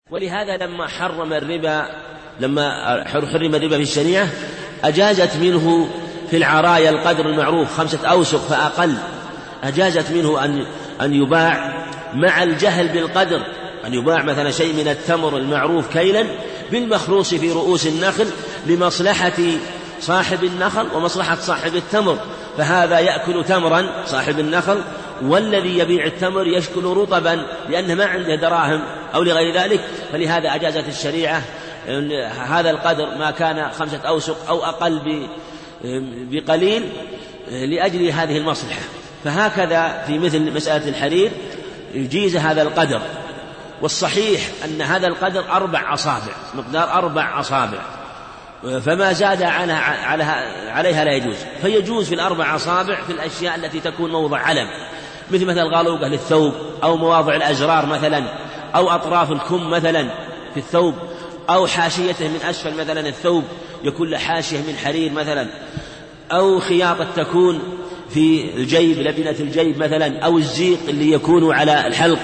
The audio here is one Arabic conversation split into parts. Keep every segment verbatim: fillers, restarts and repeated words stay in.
ولهذا لما حرم الربا لما حرم الربا في الشريعة أجازت منه في العرايا القدر المعروف خمسة أوسق فأقل، أجازت منه أن أن يباع مع الجهل بالقدر، أن يباع مثلا شيء من التمر المعروف كيلا بالمخروص في رؤوس النخل لمصلحة صاحب النخل ومصلحة صاحب التمر، فهذا يأكل تمرا صاحب النخل والذي يبيع التمر يشكل رطبا لأنه ما عنده دراهم أو لغير ذلك، فلهذا أجازت الشريعة هذا القدر ما كان خمسة أوسق أو أقل بقليل لأجل هذه المصلحة. فهكذا في مثل مسألة الحرير يجيز هذا القدر، والصحيح أن هذا القدر أربع أصابع، مقدار أربع أصابع، فما زاد عنها عليها لا يجوز، فيجوز في الأربع أصابع في الأشياء التي تكون موضع علم، مثل مثل غالوقة للثوب أو مواضع الأزرار مثلا أو أطراف الكم مثلا في الثوب أو حاشيته من أسفل مثلا الثوب يكون له حاشية من حرير مثلا، أو خياطة تكون في الجيب لبنة الجيب مثلا، أو الزيق اللي يكون على الحلق،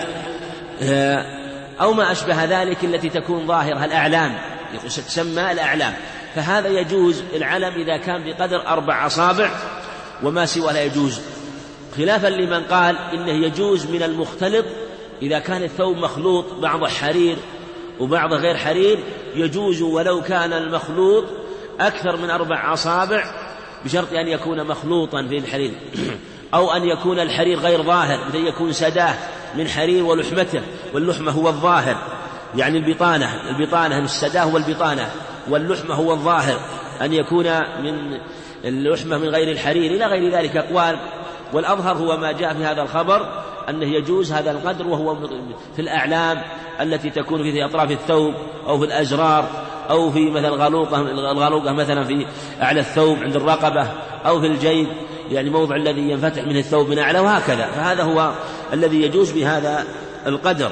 أو ما أشبه ذلك التي تكون ظاهرها الأعلام تسمى الأعلام، فهذا يجوز العلم إذا كان بقدر أربع أصابع وما سوى لا يجوز، خلافا لمن قال إنه يجوز من المختلط إذا كان الثوب مخلوط بعض حرير وبعض غير حرير يجوز ولو كان المخلوط أكثر من أربع أصابع بشرط أن يكون مخلوطا في الحرير أو أن يكون الحرير غير ظاهر، مثل يكون سداه من حرير ولحمته، واللحمة هو الظاهر يعني البطانة، البطانة من السداه والبطانة، واللحمة هو الظاهر، أن يكون من اللحمة من غير الحرير إلى غير ذلك أقوال، والأظهر هو ما جاء في هذا الخبر أنه يجوز هذا القدر، وهو في الأعلام التي تكون في أطراف الثوب أو في الأزرار أو في مثل الغالوقة الغالوقة مثلا في أعلى الثوب عند الرقبة أو في الجيب يعني موضع الذي ينفتح منه الثوب من أعلى وهكذا، فهذا هو الذي يجوز بهذا القدر.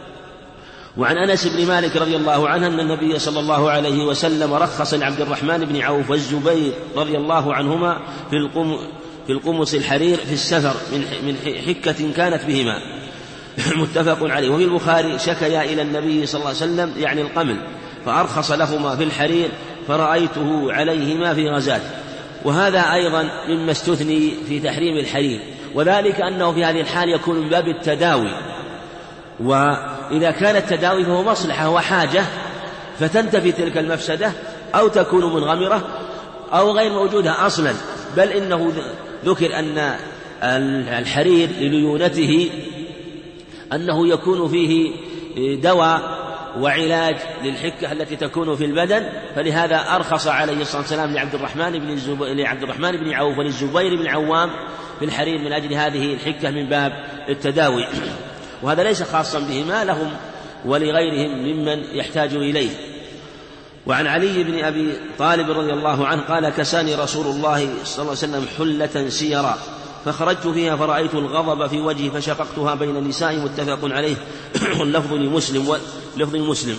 وعن أنس بن مالك رضي الله عنه أن النبي صلى الله عليه وسلم رخص لعبد الرحمن بن عوف والزبير رضي الله عنهما في القم في القمص الحرير في السفر من حكة كانت بهما متفق عليه. وفي البخاري شكيا إلى النبي صلى الله عليه وسلم يعني القمل فأرخص لهما في الحرير فرأيته عليهما في غزاة، وهذا أيضا مما استثني في تحريم الحرير، وذلك أنه في هذه الحال يكون من باب التداوي، وإذا كان التداوي فهو مصلحة وحاجة فتنتفي تلك المفسدة أو تكون منغمرة أو غير موجودة أصلا، بل إنه ذكر أن الحرير لليونته أنه يكون فيه دواء وعلاج للحكة التي تكون في البدن، فلهذا أرخص عليه الصلاة والسلام لعبد الرحمن بن الزب... لعبد الرحمن بن عوف وللزبير بن عوام في الحرير من أجل هذه الحكة من باب التداوي، وهذا ليس خاصا بهما، لهم ولغيرهم ممن يحتاج إليه. وعن علي بن أبي طالب رضي الله عنه قال كساني رسول الله صلى الله عليه وسلم حلة سيرا فخرجت فيها فرأيت الغضب في وجهي فشققتها بين نسائي متفق عليه اللفظ لمسلم ولفظ مسلم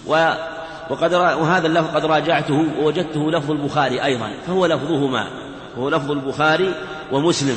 وقد وهذا اللفظ قد راجعته ووجدته لفظ البخاري أيضا، فهو لفظهما هو لفظ البخاري ومسلم.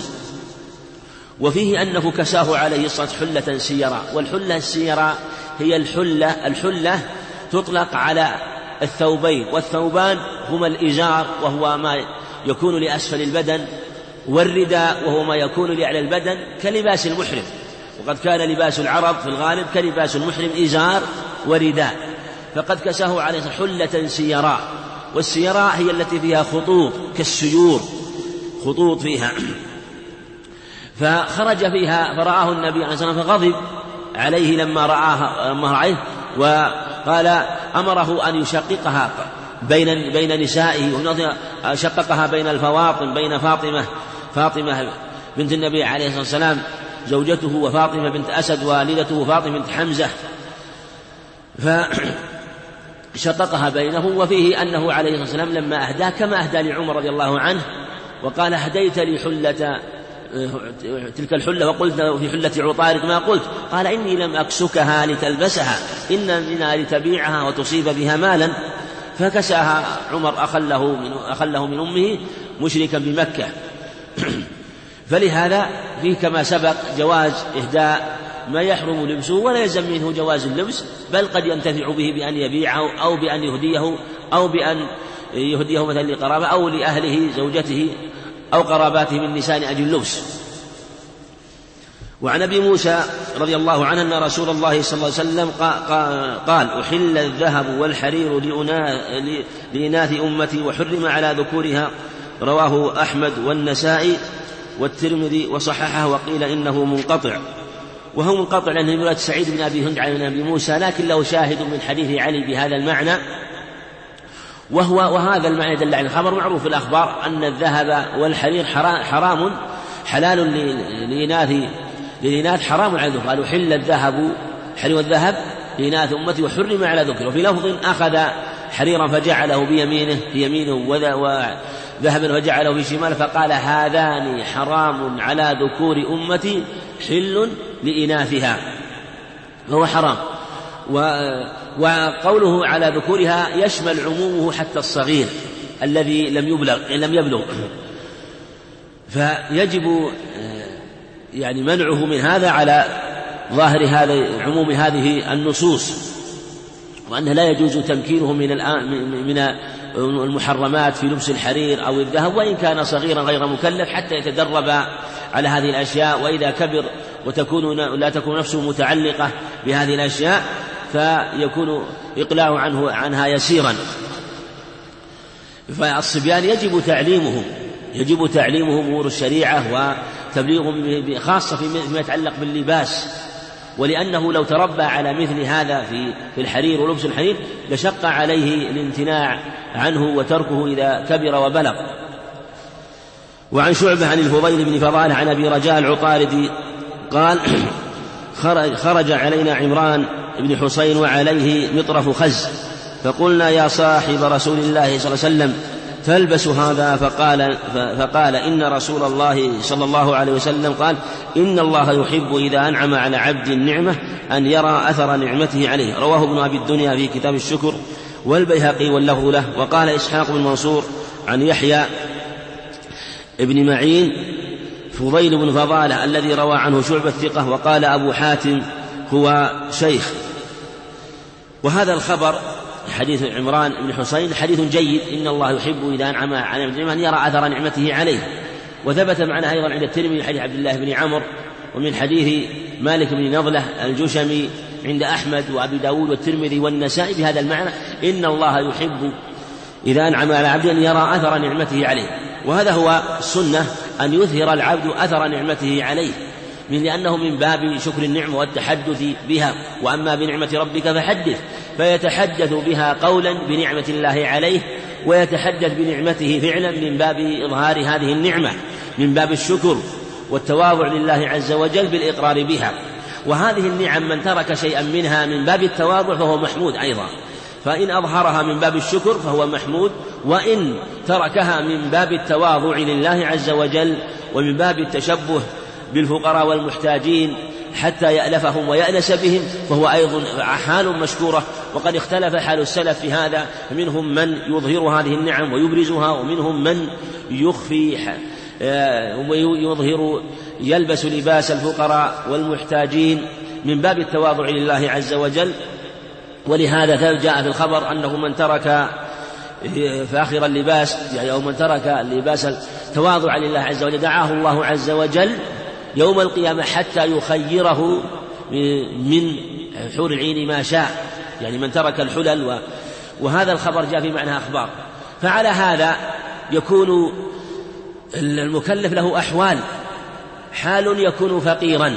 وفيه أنه كساه عليه الصلاة حلة سيرا، والحلة السيرا هي الحلة الحلة تطلق على الثوبين، والثوبان هما الإزار وهو ما يكون لأسفل البدن، والرداء وهو ما يكون لأعلى البدن كلباس المحرم، وقد كان لباس العرب في الغالب كلباس المحرم إزار ورداء، فقد كساه عليه حلة سيراء، والسيراء هي التي فيها خطوط كالسيور خطوط فيها، فخرج فيها فرآه النبي عليه الصلاة والسلام فغضب عليه لما رآه لما رآه وقال أمره أن يشققها بين بين نسائه، شققها بين الفواطم بين فاطمة فاطمة بنت النبي عليه الصلاة والسلام زوجته وفاطمة بنت أسد والدته فاطمة بنت حمزة، فشققها بينه. وفيه أنه عليه الصلاة والسلام لما أهداه كما أهدى لعمر رضي الله عنه وقال هديت لي حلة تلك الحلة وقلت في حلة عطارد ما قلت، قال إني لم أكسكها لتلبسها إن منها لتبيعها وتصيب بها مالا، فكساها عمر أخله من, أخله من أمه مشركا بمكة. فلهذا فيه كما سبق جواز إهداء ما يحرم لبسه ولا يلزم منه جواز اللبس، بل قد ينتفع به بأن يبيعه أو بأن يهديه أو بأن يهديه مثلا لقرابة أو لأهله زوجته أو قراباته من نساء أجل اللبس. وعن أبي موسى رضي الله عنه أن رسول الله صلى الله عليه وسلم قال: أحل الذهب والحرير لإناث أمتي وحرم على ذكورها. رواه أحمد والنسائي والترمذي وصححه، وقيل إنه منقطع، وهو منقطع لأنه من رواية سعيد بن أبي هند عن أبي موسى، لكن له شاهد من حديث علي بهذا المعنى، وهو وهذا المعنى دل على الخبر معروف في الأخبار أن الذهب والحرير حرام حلال لإناث لإناث حرام على ذكر. قالوا: حل الذهب حرير والذهب لإناث أمتي وحرم على ذكر. وفي لفظ: أخذ حريرا فجعله بيمينه في يمينه وذهبا فجعله في شماله، فقال: هذان حرام على ذكور أمتي حل لإناثها، فهو حرام. وقوله على ذكورها يشمل عمومه حتى الصغير الذي لم يبلغ لم يبلغ فيجب يعني منعه من هذا على ظاهر هذا عموم هذه النصوص، وأنه لا يجوز تمكينه من من المحرمات في لبس الحرير أو الذهب وإن كان صغيرا غير مكلف حتى يتدرب على هذه الأشياء، وإذا كبر وتكون لا تكون نفسه متعلقة بهذه الأشياء فيكون إقلاع عنه عنها يسيرا. فالصبيان يجب تعليمهم يجب تعليمهم أمور الشريعة وتبليغهم خاصة فيما يتعلق باللباس، ولأنه لو تربى على مثل هذا في في الحرير ولبس الحرير لشق عليه الامتناع عنه وتركه إذا كبر وبلغ. وعن شعبة عن الفضيل بن فضالة عن أبي رجاء العطاردي قال: خرج علينا عمران بن حسين وعليه مطرف خز، فقلنا: يا صاحب رسول الله صلى الله عليه وسلم تلبس هذا؟ فقال, فقال إن رسول الله صلى الله عليه وسلم قال: إن الله يحب إذا أنعم على عبد النعمة أن يرى أثر نعمته عليه. رواه ابن أبي الدنيا في كتاب الشكر والبيهقي واللفظ له. وقال إسحاق بن منصور عن يحيى ابن معين: فضيل بن فضالة الذي روى عنه شعبة الثقة. وقال أبو حاتم: هو شيخ. وهذا الخبر حديث عمران بن حسين حديث جيد، إن الله يحب إذا أنعم على النعمة أن يرى أثر نعمته عليه. وثبت معنا أيضا عند الترمذي حديث عبد الله بن عمرو، ومن حديث مالك بن نضلة الجشمي عند أحمد وأبي داود والترمذي والنسائي بهذا المعنى: إن الله يحب إذا أنعم على عبد أن يرى أثر نعمته عليه. وهذا هو السنة، أن يظهر العبد أثر نعمته عليه، من لأنه من باب شكر النعمة والتحدث بها. وأما بنعمة ربك فحدث، فيتحدث بها قولا بنعمة الله عليه، ويتحدث بنعمته فعلا من باب إظهار هذه النعمة، من باب الشكر والتواضع لله عز وجل بالإقرار بها. وهذه النعم من ترك شيئا منها من باب التواضع فهو محمود أيضا، فإن أظهرها من باب الشكر فهو محمود، وإن تركها من باب التواضع لله عز وجل ومن باب التشبه بالفقراء والمحتاجين حتى يألفهم ويأنس بهم فهو أيضا حال مشكورة. وقد اختلف حال السلف في هذا، فمنهم من يظهر هذه النعم ويبرزها، ومنهم من يخفي ويظهر يلبس لباس الفقراء والمحتاجين من باب التواضع لله عز وجل. ولهذا جاء في الخبر أنه من ترك فاخر اللباس يعني أو من ترك اللباس التواضع لله عز وجل دعاه الله عز وجل يوم القيامة حتى يخيره من حور العين ما شاء، يعني من ترك الحلل. وهذا الخبر جاء في معنى أخبار. فعلى هذا يكون المكلف له أحوال: حال يكون فقيرا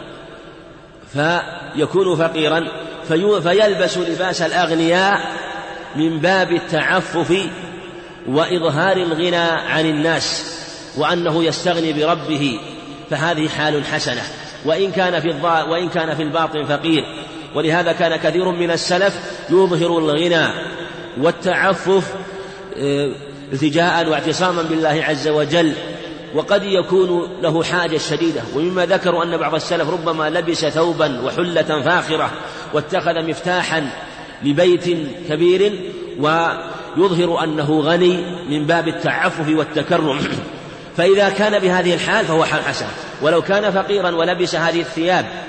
فيكون فقيرا فيلبس لباس الأغنياء من باب التعفف وإظهار الغنى عن الناس وأنه يستغني بربه، فهذه حال حسنة، وإن كان في وإن كان في الباطن فقير. ولهذا كان كثير من السلف يظهر الغنى والتعفف التجاء واعتصاما بالله عز وجل، وقد يكون له حاجة شديدة. ومما ذكروا أن بعض السلف ربما لبس ثوبا وحلة فاخرة واتخذ مفتاحا لبيت كبير ويظهر أنه غني من باب التعفف والتكرم، فإذا كان بهذه الحال فهو حال حسن. ولو كان فقيرا ولبس هذه الثياب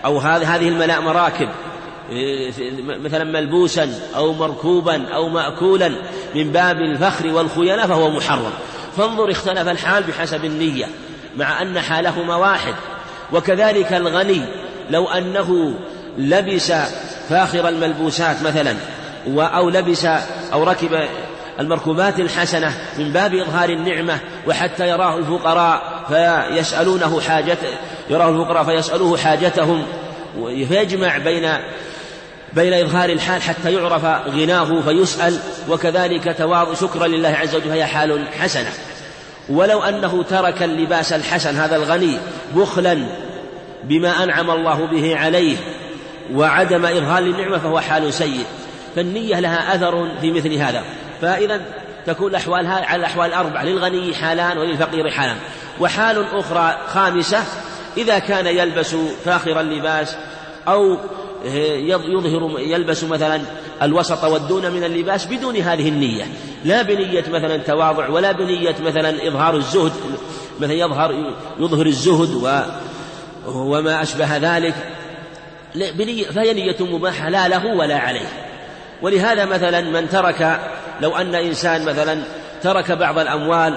أو هذه الملاء مراكب مثلا ملبوسا أو مركوبا أو مأكولا من باب الفخر والخيلاء فهو محرم. فانظر اختلف الحال بحسب النية مع أن حالهما واحد. وكذلك الغني لو أنه لبس فاخر الملبوسات مثلا أو لبس أو ركب المركوبات الحسنة من باب إظهار النعمة وحتى يراه الفقراء فيسألونه حاجة يراه الفقراء فيسألوه حاجتهم فيجمع بين بين إظهار الحال حتى يعرف غناه فيسأل، وكذلك تواضع شكرا لله عز وجل هي حال حسنة. ولو أنه ترك اللباس الحسن هذا الغني بخلا بما أنعم الله به عليه وعدم إظهار النعمة فهو حال سيء. فالنية لها أثر في مثل هذا. فإذا تكون الأحوال على الأحوال الأربعة، للغني حالان وللفقير حالان. وحال أخرى خامسة إذا كان يلبس فاخر اللباس أو يظهر يلبس مثلا الوسط والدون من اللباس بدون هذه النية، لا بنية مثلا تواضع ولا بنية مثلا إظهار الزهد، مثلا يظهر يظهر الزهد و وما أشبه ذلك، فهي نية مباحة لا له ولا عليه. ولهذا مثلا من ترك، لو أن إنسان مثلا ترك بعض الأموال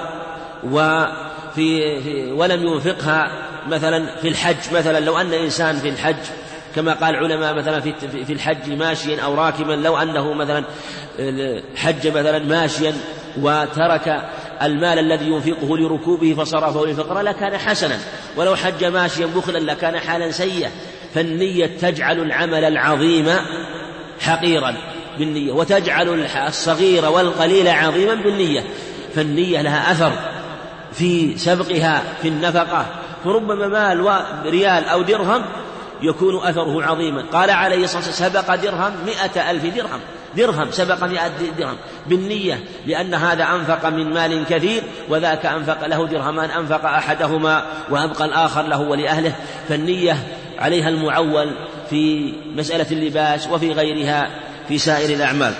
وفي ولم ينفقها مثلا في الحج، مثلا لو أن إنسان في الحج كما قال العلماء مثلا في الحج ماشيا أو راكبا، لو أنه مثلا حج مثلا ماشيا وترك المال الذي ينفقه لركوبه فصرفه للفقراء لكان حسنا، ولو حج ماشيا بخلا لكان حالا سيئا. فالنية تجعل العمل العظيم حقيرا بالنية، وتجعل الصغير والقليل عظيما بالنية. فالنية لها أثر في سبقها في النفقة، فربما مال وريال أو درهم يكون أثره عظيما. قال عليه الصلاة والسلام سبق درهم مئة ألف درهم، درهم سبق مئة درهم بالنية، لأن هذا أنفق من مال كثير وذاك أنفق له درهمان، أنفق أحدهما وأبقى الآخر له ولأهله. فالنية عليها المعول في مسألة اللباس وفي غيرها في سائر الأعمال.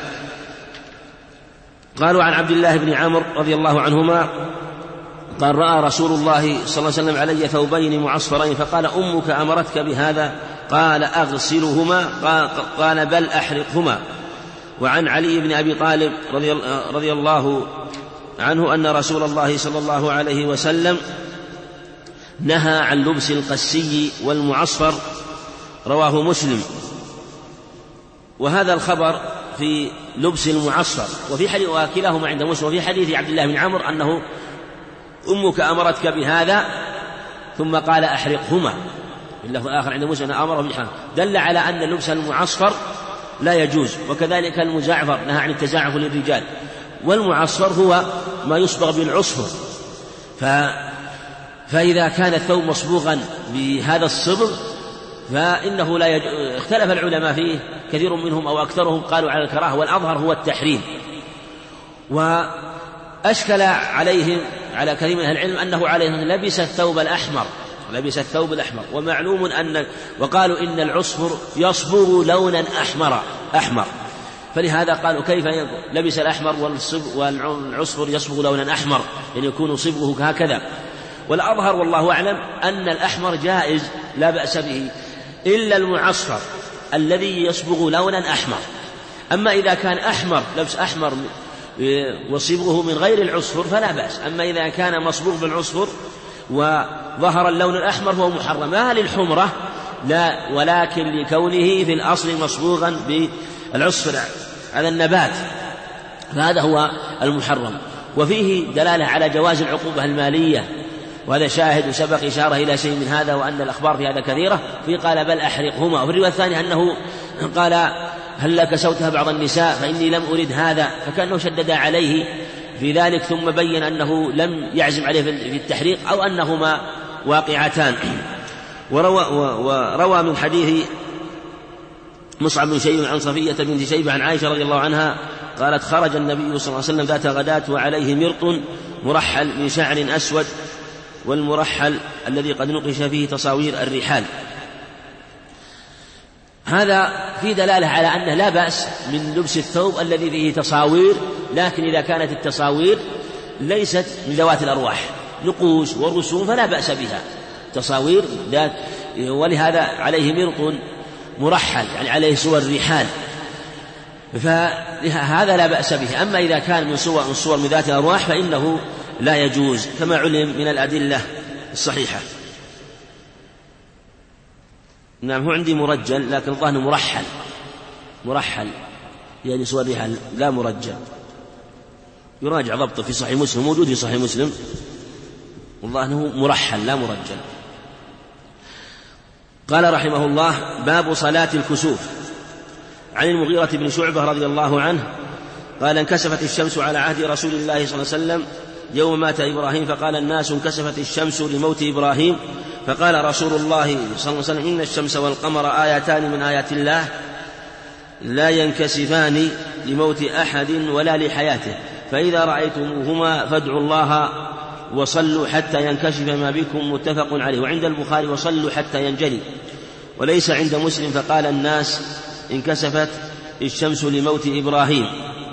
قالوا عن عبد الله بن عمرو رضي الله عنهما قال رأى رسول الله صلى الله عليه وسلم علي ثوبين معصفرين فقال أمك أمرتك بهذا؟ قال أغسلهما؟ قال بل أحرقهما. وعن علي بن أبي طالب رضي الله عنه أن رسول الله صلى الله عليه وسلم نهى عن لبس القسي والمعصفر، رواه مسلم. وهذا الخبر في لبس المعصفر وفي حديث وكلاهما عند مسلم، وفي حديث عبد الله بن عمرو أنه أمك أمرتك بهذا ثم قال أحرقهما، اللفظ الآخر عند مسلم أمره بالحرق، دل على أن لبس المعصفر لا يجوز. وكذلك المزعفر نهى عن التزعف للرجال. والمعصفر هو ما يصبغ بالعصفر، ف... فإذا كان الثوب مصبوغا بهذا الصبغ فإنه لا يج... اختلف العلماء فيه، كثير منهم أو أكثرهم قالوا على الكراهة، والأظهر هو التحريم. وأشكل عليهم على كثير من أهل العلم أنه عليه لبس الثوب الأحمر، لبس الثوب الأحمر. ومعلوم أن وقالوا إن العصفر يصبغ لونا أحمر أحمر فلهذا قالوا كيف لبس الأحمر والعصفر يصبغ لونا أحمر، يعني يكون صبغه هكذا. والأظهر والله أعلم أن الأحمر جائز لا بأس به، إلا المعصفر الذي يصبغ لونا أحمر. أما إذا كان أحمر لبس أحمر وصبغه من غير العصفر فلا بأس. أما إذا كان مصبوغ بالعصفر وظهر اللون الأحمر فهو محرم، ما للحمرة لا، ولكن لكونه في الأصل مصبوغا بالعصفر هذا النبات، فهذا هو المحرم. وفيه دلالة على جواز العقوبة المالية، وهذا شاهد وسبق إشارة إلى شيء من هذا، وأن الأخبار في هذا كثيرة. في قال بل أحرقهما. وفي الرواية الثانية أنه قال هل لك كسوتها بعض النساء فإني لم أرد هذا، فكأنه شدد عليه في ذلك، ثم بين أنه لم يعزم عليه في التحريق أو أنهما واقعتان. وروى, وروى من حديث مصعب بن شيبة عن صفية بنت شيبة عن عائشة رضي الله عنها قالت خرج النبي صلى الله عليه وسلم ذات غداة وعليه مرط مرحل من شعر أسود، والمرحل الذي قد نقش فيه تصاوير الرحال. هذا في دلالة على أنه لا بأس من لبس الثوب الذي فيه تصاوير، لكن إذا كانت التصاوير ليست من ذوات الأرواح، نقوش ورسوم، فلا بأس بها. تصاوير ذات ولهذا عليه مرق مرحل، يعني عليه صور رحال، فهذا لا بأس به. أما إذا كان من صور من صور من ذات الأرواح فإنه لا يجوز كما علم من الأدلة الصحيحة. نعم، هو عندي مرجل لكن الظاهر مرحل، مرحل يعني صور رحال لا مرجل. يراجع ضبطه في صحيح مسلم، موجود في صحيح مسلم، والله أنه مرحل لا مرجل. قال رحمه الله: باب صلاة الكسوف. عن المغيرة بن شعبة رضي الله عنه قال: انكسفت الشمس على عهد رسول الله صلى الله عليه وسلم يوم مات إبراهيم، فقال الناس: انكسفت الشمس لموت إبراهيم. فقال رسول الله صلى الله عليه وسلم: إن الشمس والقمر آيتان من آيات الله لا ينكسفان لموت أحد ولا لحياته، فإذا رأيتموهما فادعوا الله وصلوا حتى ينكشف ما بكم، متفق عليه. وعند البخاري: وصلوا حتى ينجلي. وليس عند مسلم: فقال الناس: انكسفت الشمس لموت إبراهيم.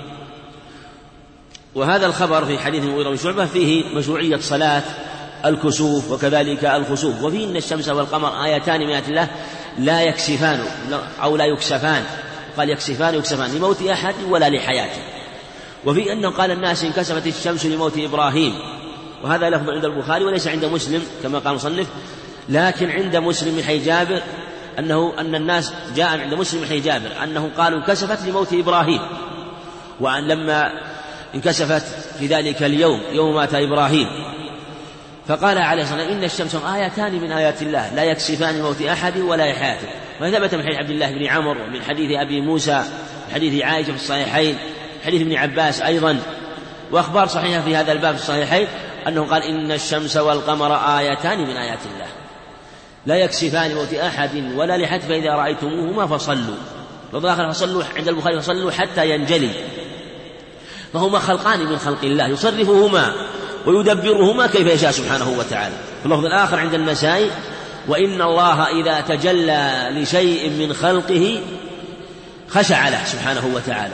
وهذا الخبر في حديث المغيرة بن شعبة فيه مشروعية صلاة الكسوف وكذلك الخسوف، وفيه إن الشمس والقمر آيتان من آيات الله لا يكسفان أو لا يكسفان، قال يكسفان يكسفان لموت أحد ولا لحياته. وفي أنه قال الناس: انكسفت الشمس لموت إبراهيم، وهذا لفظ عند البخاري وليس عند مسلم كما قال المصنف، لكن عند مسلم من حديث جابر أنه أن الناس جاء عند مسلم من حديث جابر أنه قالوا انكسفت لموت إبراهيم، وأن لما انكسفت في ذلك اليوم يوم مات إبراهيم، فقال عليه الصلاة والسلام: إن الشمس آيتان من آيات الله لا يكسفان لموت أحد ولا لحياته. وثبت من حديث عبد الله بن عمرو ومن حديث أبي موسى من حديث عائشة في الصحيحين، حديث ابن عباس أيضا، وأخبار صحيحة في هذا الباب في الصحيحين أنه قال: إن الشمس والقمر آيتان من آيات الله لا يكسفان لموت أحد ولا لحياته، فإذا رأيتموهما فصلوا. وآخر: فصلوا عند البخاري: فصلوا حتى ينجلي. فهما خلقان من خلق الله يصرفهما ويدبرهما كيف يشاء سبحانه وتعالى. في اللفظ الآخر عند النسائي: وإن الله إذا تجلى لشيء من خلقه خشع له سبحانه وتعالى.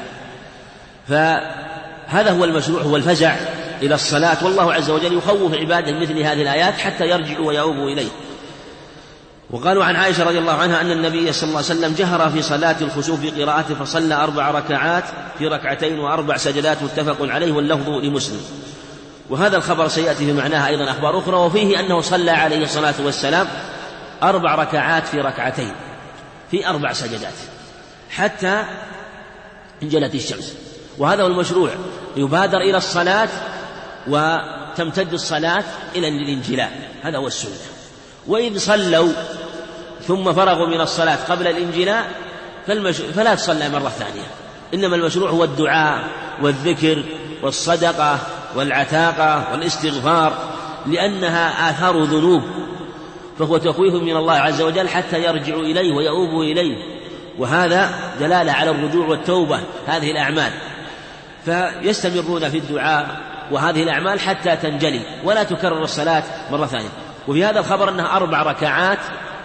فهذا هو المشروع، هو الفزع إلى الصلاة، والله عز وجل يخوف عباده مثل هذه الآيات حتى يرجعوا ويؤوبوا إليه. وقالوا عن عائشة رضي الله عنها أن النبي صلى الله عليه وسلم جهر في صلاة الخسوف بقراءته، فصلى أربع ركعات في ركعتين وأربع سجدات، متفق عليه، واللفظ لمسلم. وهذا الخبر سيأتي في معناها أيضا أخبار أخرى، وفيه أنه صلى عليه الصلاة والسلام أربع ركعات في ركعتين في أربع سجدات حتى انجلت الشمس. وهذا هو المشروع، يبادر إلى الصلاة وتمتد الصلاة إلى الانجلاء، هذا هو السنة. وإذ صلوا ثم فرغوا من الصلاة قبل الانجلاء فلا تصلى مرة ثانية، إنما المشروع هو الدعاء والذكر والصدقة والعتاقة والاستغفار، لأنها آثار ذنوب، فهو تخويف من الله عز وجل حتى يرجعوا إليه ويؤوبوا إليه، وهذا دلالة على الرجوع والتوبة هذه الأعمال، فيستمرون في الدعاء وهذه الأعمال حتى تنجلي ولا تكرر الصلاة مرة ثانية. وفي هذا الخبر أنها أربع ركعات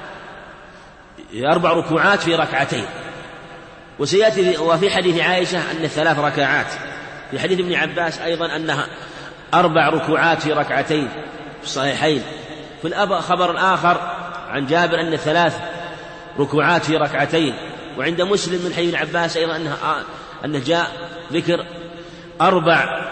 أربع ركوعات في ركعتين. وسيأتي وفي حديث عائشة أن ثلاث ركعات، في حديث ابن عباس أيضا أنها أربع ركوعات في ركعتين في الصحيحين. في الخبر الآخر عن جابر أن ثلاث ركوعات في ركعتين. وعند مسلم من حديث عباس أيضا أنها أنه جاء ذكر أربع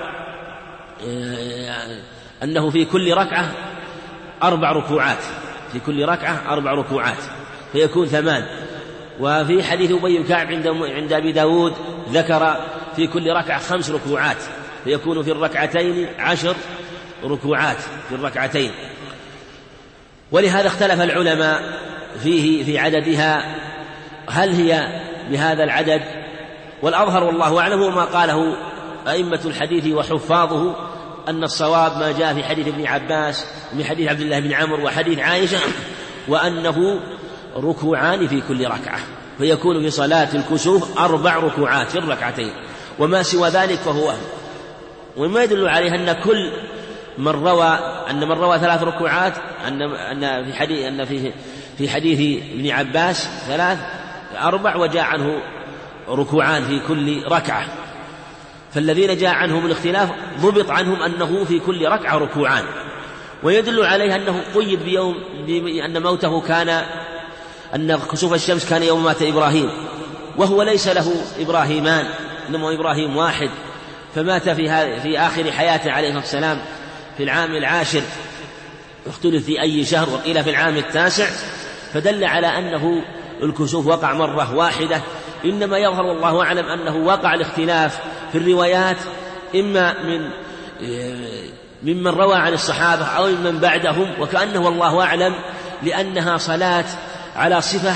أنه في كل ركعة أربع ركوعات، في كل ركعة أربع ركوعات فيكون ثمان. وفي حديث أبي بن كعب عند عند أبي داود ذكر في كل ركعة خمس ركوعات فيكون في الركعتين عشر ركوعات في الركعتين. ولهذا اختلف العلماء فيه في عددها، هل هي بهذا العدد؟ والأظهر والله أعلم ما قاله أئمة الحديث وحفاظه أن الصواب ما جاء في حديث ابن عباس ومن حديث عبد الله بن عمرو وحديث عائشة، وأنه ركوعان في كل ركعة، فيكون في صلاة الكسوف أربع ركوعات في الركعتين، وما سوى ذلك فهو وهم. وما يدل عليه أن كل من روى أن من روى ثلاث ركوعات أن أن في حديث أن في في حديث ابن عباس ثلاث أربع وجاء عنه ركوعان في كل ركعة، فالذين جاء عنهم الاختلاف ضبط عنهم أنه في كل ركعة ركوعان. ويدل عليه أنه قيد بيوم بأن موته كان أن كسوف الشمس كان يوم مات إبراهيم، وهو ليس له إبراهيمان إنما إبراهيم واحد، فمات في, في آخر حياته عليه الصلاة والسلام في العام العاشر، اختلف في أي شهر، وقيل في العام التاسع، فدل على أنه الكسوف وقع مرة واحدة. إنما يظهر والله أعلم أنه وقع الاختلاف في الروايات إما من ممن روى عن الصحابة أو ممن بعدهم، وكأنه والله أعلم لأنها صلاة على صفة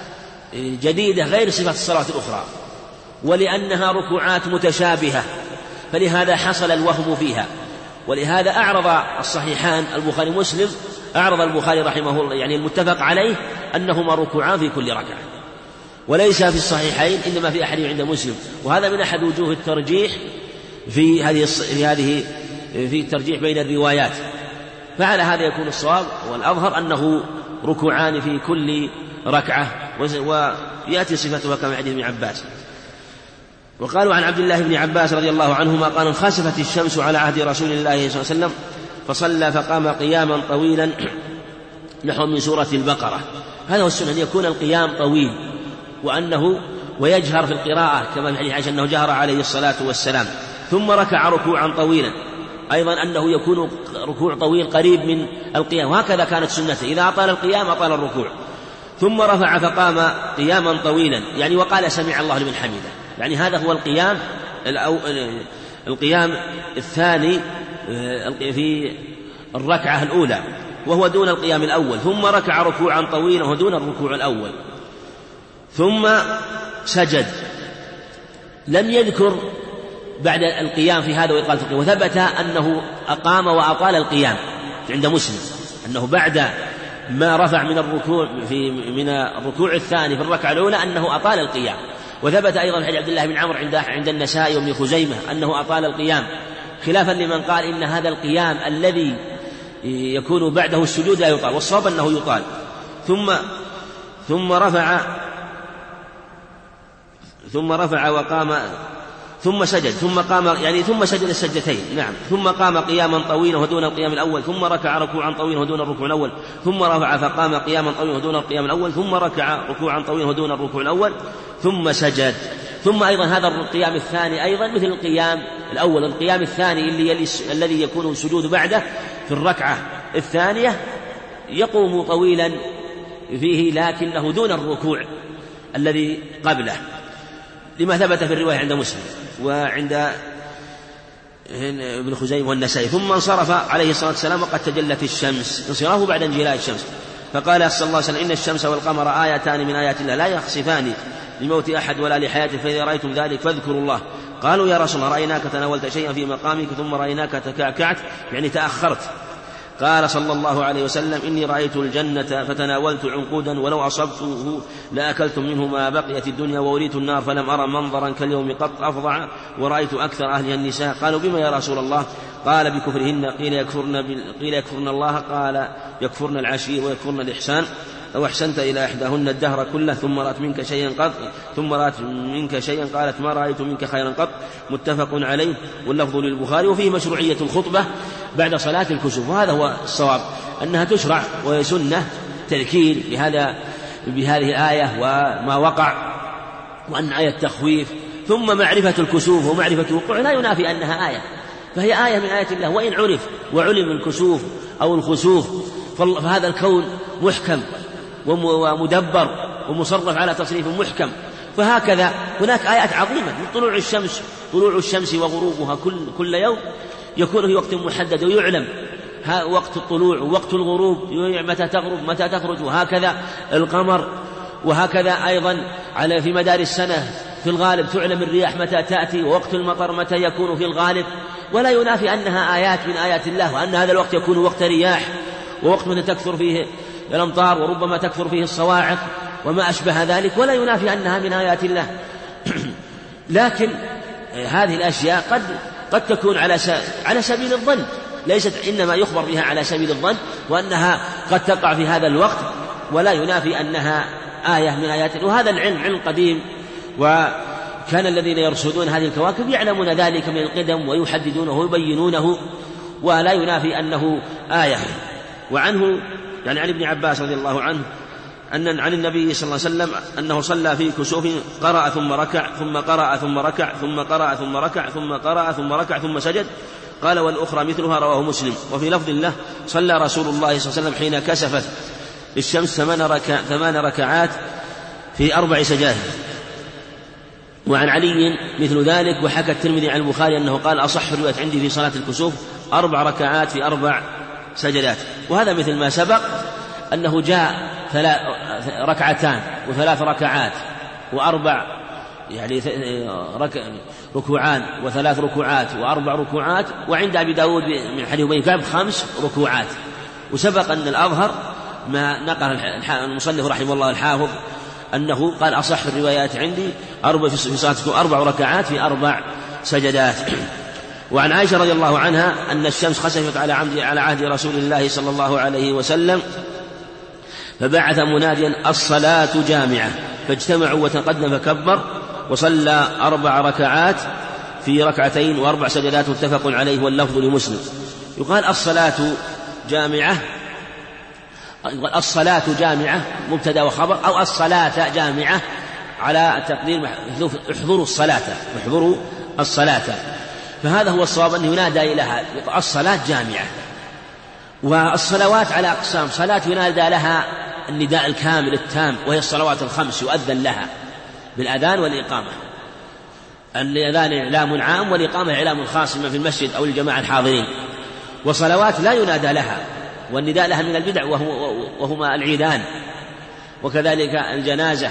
جديدة غير صفة الصلاة الأخرى، ولأنها ركوعات متشابهة، فلهذا حصل الوهم فيها. ولهذا أعرض الصحيحان البخاري ومسلم، أعرض البخاري رحمه الله يعني المتفق عليه أنهما ركوعان في كل ركعة، وليس في الصحيحين إنما في أحد عند مسلم، وهذا من أحد وجوه الترجيح في هذه في هذه في الترجيح بين الروايات. فعلى هذا يكون الصواب والأظهر أنه ركوعان في كل ركعة، ويأتي صفتها كما في حديث ابن عباس. وقالوا عن عبد الله بن عباس رضي الله عنهما قال: انخسفت الشمس على عهد رسول الله صلى الله عليه وسلم فصلى فقام قياما طويلا نحو من سورة البقرة. هذا هو السنة، أن يكون القيام طويل، وأنه ويجهر في القراءة كما في حديث عائشة أنه جهر عليه الصلاة والسلام. ثم ركع ركوعا طويلا، أيضا أنه يكون ركوع طويل قريب من القيام، وهكذا كانت سنته، إذا أطال القيام أطال الركوع. ثم رفع فقام قياما طويلا، يعني وقال سمع الله لمن حمده، يعني هذا هو القيام القيام الثاني في الركعة الأولى، وهو دون القيام الأول. ثم ركع ركوعا طويلا وهو دون الركوع الأول، ثم سجد. لم يذكر بعد القيام في هذا وإقالة القيام، وثبت أنه أقام وأطال القيام عند مسلم، أنه بعد ما رفع من الركوع في من الركوع الثاني في الركعة الأولى أنه أطال القيام. وثبت أيضا في حديث عبد الله بن عمرو عند عند النسائي وابن خزيمة أنه أطال القيام، خلافا لمن قال إن هذا القيام الذي يكون بعده السجود لا يطال، والصواب أنه يطال. ثم ثم رفع ثم رفع وقام ثم سجد ثم قام، يعني ثم سجد السجدتين، نعم. ثم قام قياما طويلا ودون القيام الأول، ثم ركع ركوعا طويلا ودون الركوع الأول، ثم رفع فقام قياما طويلا ودون القيام الأول، ثم ركع ركوعا طويلا ودون الركوع الأول، ثم سجد. ثم أيضا هذا القيام الثاني أيضا مثل القيام الأول. القيام الثاني اللي يلي الذي يكون السجود بعده في الركعة الثانية يقوم طويلا فيه لكنه دون الركوع الذي قبله، لما ثبت في الرواية عند مسلم وعند ابن خزيمة والنسائي. ثم انصرف عليه الصلاة والسلام وقد تجلت الشمس، انصرافه بعد انجلاء الشمس، فقال صلى الله عليه وسلم: إن الشمس والقمر آيتان من آيات الله لا يخسفان لموت أحد ولا لحياته، فإذا رأيتم ذلك فاذكروا الله. قالوا: يا رسول الله رأيناك تناولت شيئا في مقامك ثم رأيناك تكعكعت، يعني تأخرت. قال صلى الله عليه وسلم: إني رأيت الجنة فتناولت عنقودا ولو أصبته لأكلتم منه ما بقيت الدنيا، وأريت النار فلم أرى منظرا كاليوم قط أفظع، ورأيت أكثر أهلها النساء. قالوا: بما يا رسول الله؟ قال: بكفرهن. قيل يكفرن, قيل يكفرن الله؟ قال: يكفرن العشير ويكفرن الإحسان. أو أحسنت إلى إحداهن الدهر كله ثم رأت منك شيئا قط ثم رأت منك شيئا قالت: ما رأيت منك خيرا قط. متفق عليه، واللفظ للبخاري. وفيه مشروعية الخطبة بعد صلاة الكسوف، وهذا هو الصواب، أنها تشرع وسنة تذكير بهذا بهذه الآية وما وقع، وأن آية تخويف. ثم معرفة الكسوف ومعرفة وقوع لا ينافي أنها آية، فهي آية من آيات الله، وإن عرف وعلم الكسوف أو الخسوف فهذا الكون محكم ومدبر ومصرف على تصريف محكم. فهكذا هناك آيات عظيمة من طلوع الشمس طلوع الشمس وغروبها كل, كل يوم يكون في وقت محدد، ويعلم وقت الطلوع ووقت الغروب متى تغرب متى تخرج، وهكذا القمر، وهكذا أيضا على في مدار السنة في الغالب تعلم الرياح متى تأتي، ووقت المطر متى يكون في الغالب. ولا ينافي أنها آيات من آيات الله، وأن هذا الوقت يكون وقت رياح، ووقت متى تكثر فيه الأمطار وربما تكثر فيه الصواعق وما أشبه ذلك، ولا ينافي أنها من آيات الله. لكن هذه الأشياء قد قد تكون على على سبيل الظن، ليست إنما يخبر بها على سبيل الظن، وأنها قد تقع في هذا الوقت، ولا ينافي أنها آية من آيات الله. وهذا العلم علم قديم، وكان الذين يرصدون هذه الكواكب يعلمون ذلك من القدم ويحددونه ويبينونه، ولا ينافي أنه آية. وعنه يعني عن ابن عباس رضي الله عنه أن عن النبي صلى الله عليه وسلم أنه صلى في كسوف قرأ ثم ركع ثم قرأ ثم ركع ثم قرأ ثم ركع ثم قرأ ثم ركع ثم سجد. قال والأخرى مثلها رواه مسلم. وفي لفظ له صلى رسول الله صلى الله عليه وسلم حين كسفت الشمس ثمان, ركع ثمان ركعات في أربع سجدات. وعن علي مثل ذلك. وحكى الترمذي عن البخاري أنه قال أصح الرواية عندي في صلاة الكسوف أربع ركعات في أربع سجدات. وهذا مثل ما سبق أنه جاء ركعتان وثلاث ركعات وأربع يعني ركوعان وثلاث ركوعات وأربع ركوعات. وعند أبي داود من حديث أبي كعب خمس ركوعات. وسبق أن الأظهر ما نقل المصنف رحمه الله الحافظ أنه قال أصح الروايات عندي أربع في صلاتكم أربع ركعات في أربع سجدات. وعن عائشة رضي الله عنها أن الشمس خسفت على عهد على عهد رسول الله صلى الله عليه وسلم فبعث مناديا الصلاة جامعة فاجتمعوا وتقدم فكبر وصلى أربع ركعات في ركعتين وأربع سجدات متفق عليه واللفظ لمسلم. يقال الصلاة جامعة الصلاة جامعة مبتدأ وخبر أو الصلاة جامعة على تقدير احضروا الصلاة احضروا الصلاة. فهذا هو الصواب أنه ينادى إليها الصلاة جامعة. والصلوات على أقسام. صلاة ينادى لها النداء الكامل التام وهي الصلوات الخمس يؤذن لها بالأذان والإقامة. الأذان إعلام عام والإقامة إعلام خاص في المسجد أو الجماعة الحاضرين. وصلوات لا ينادى لها والنداء لها من البدع وهو وهما العيدان وكذلك الجنازة.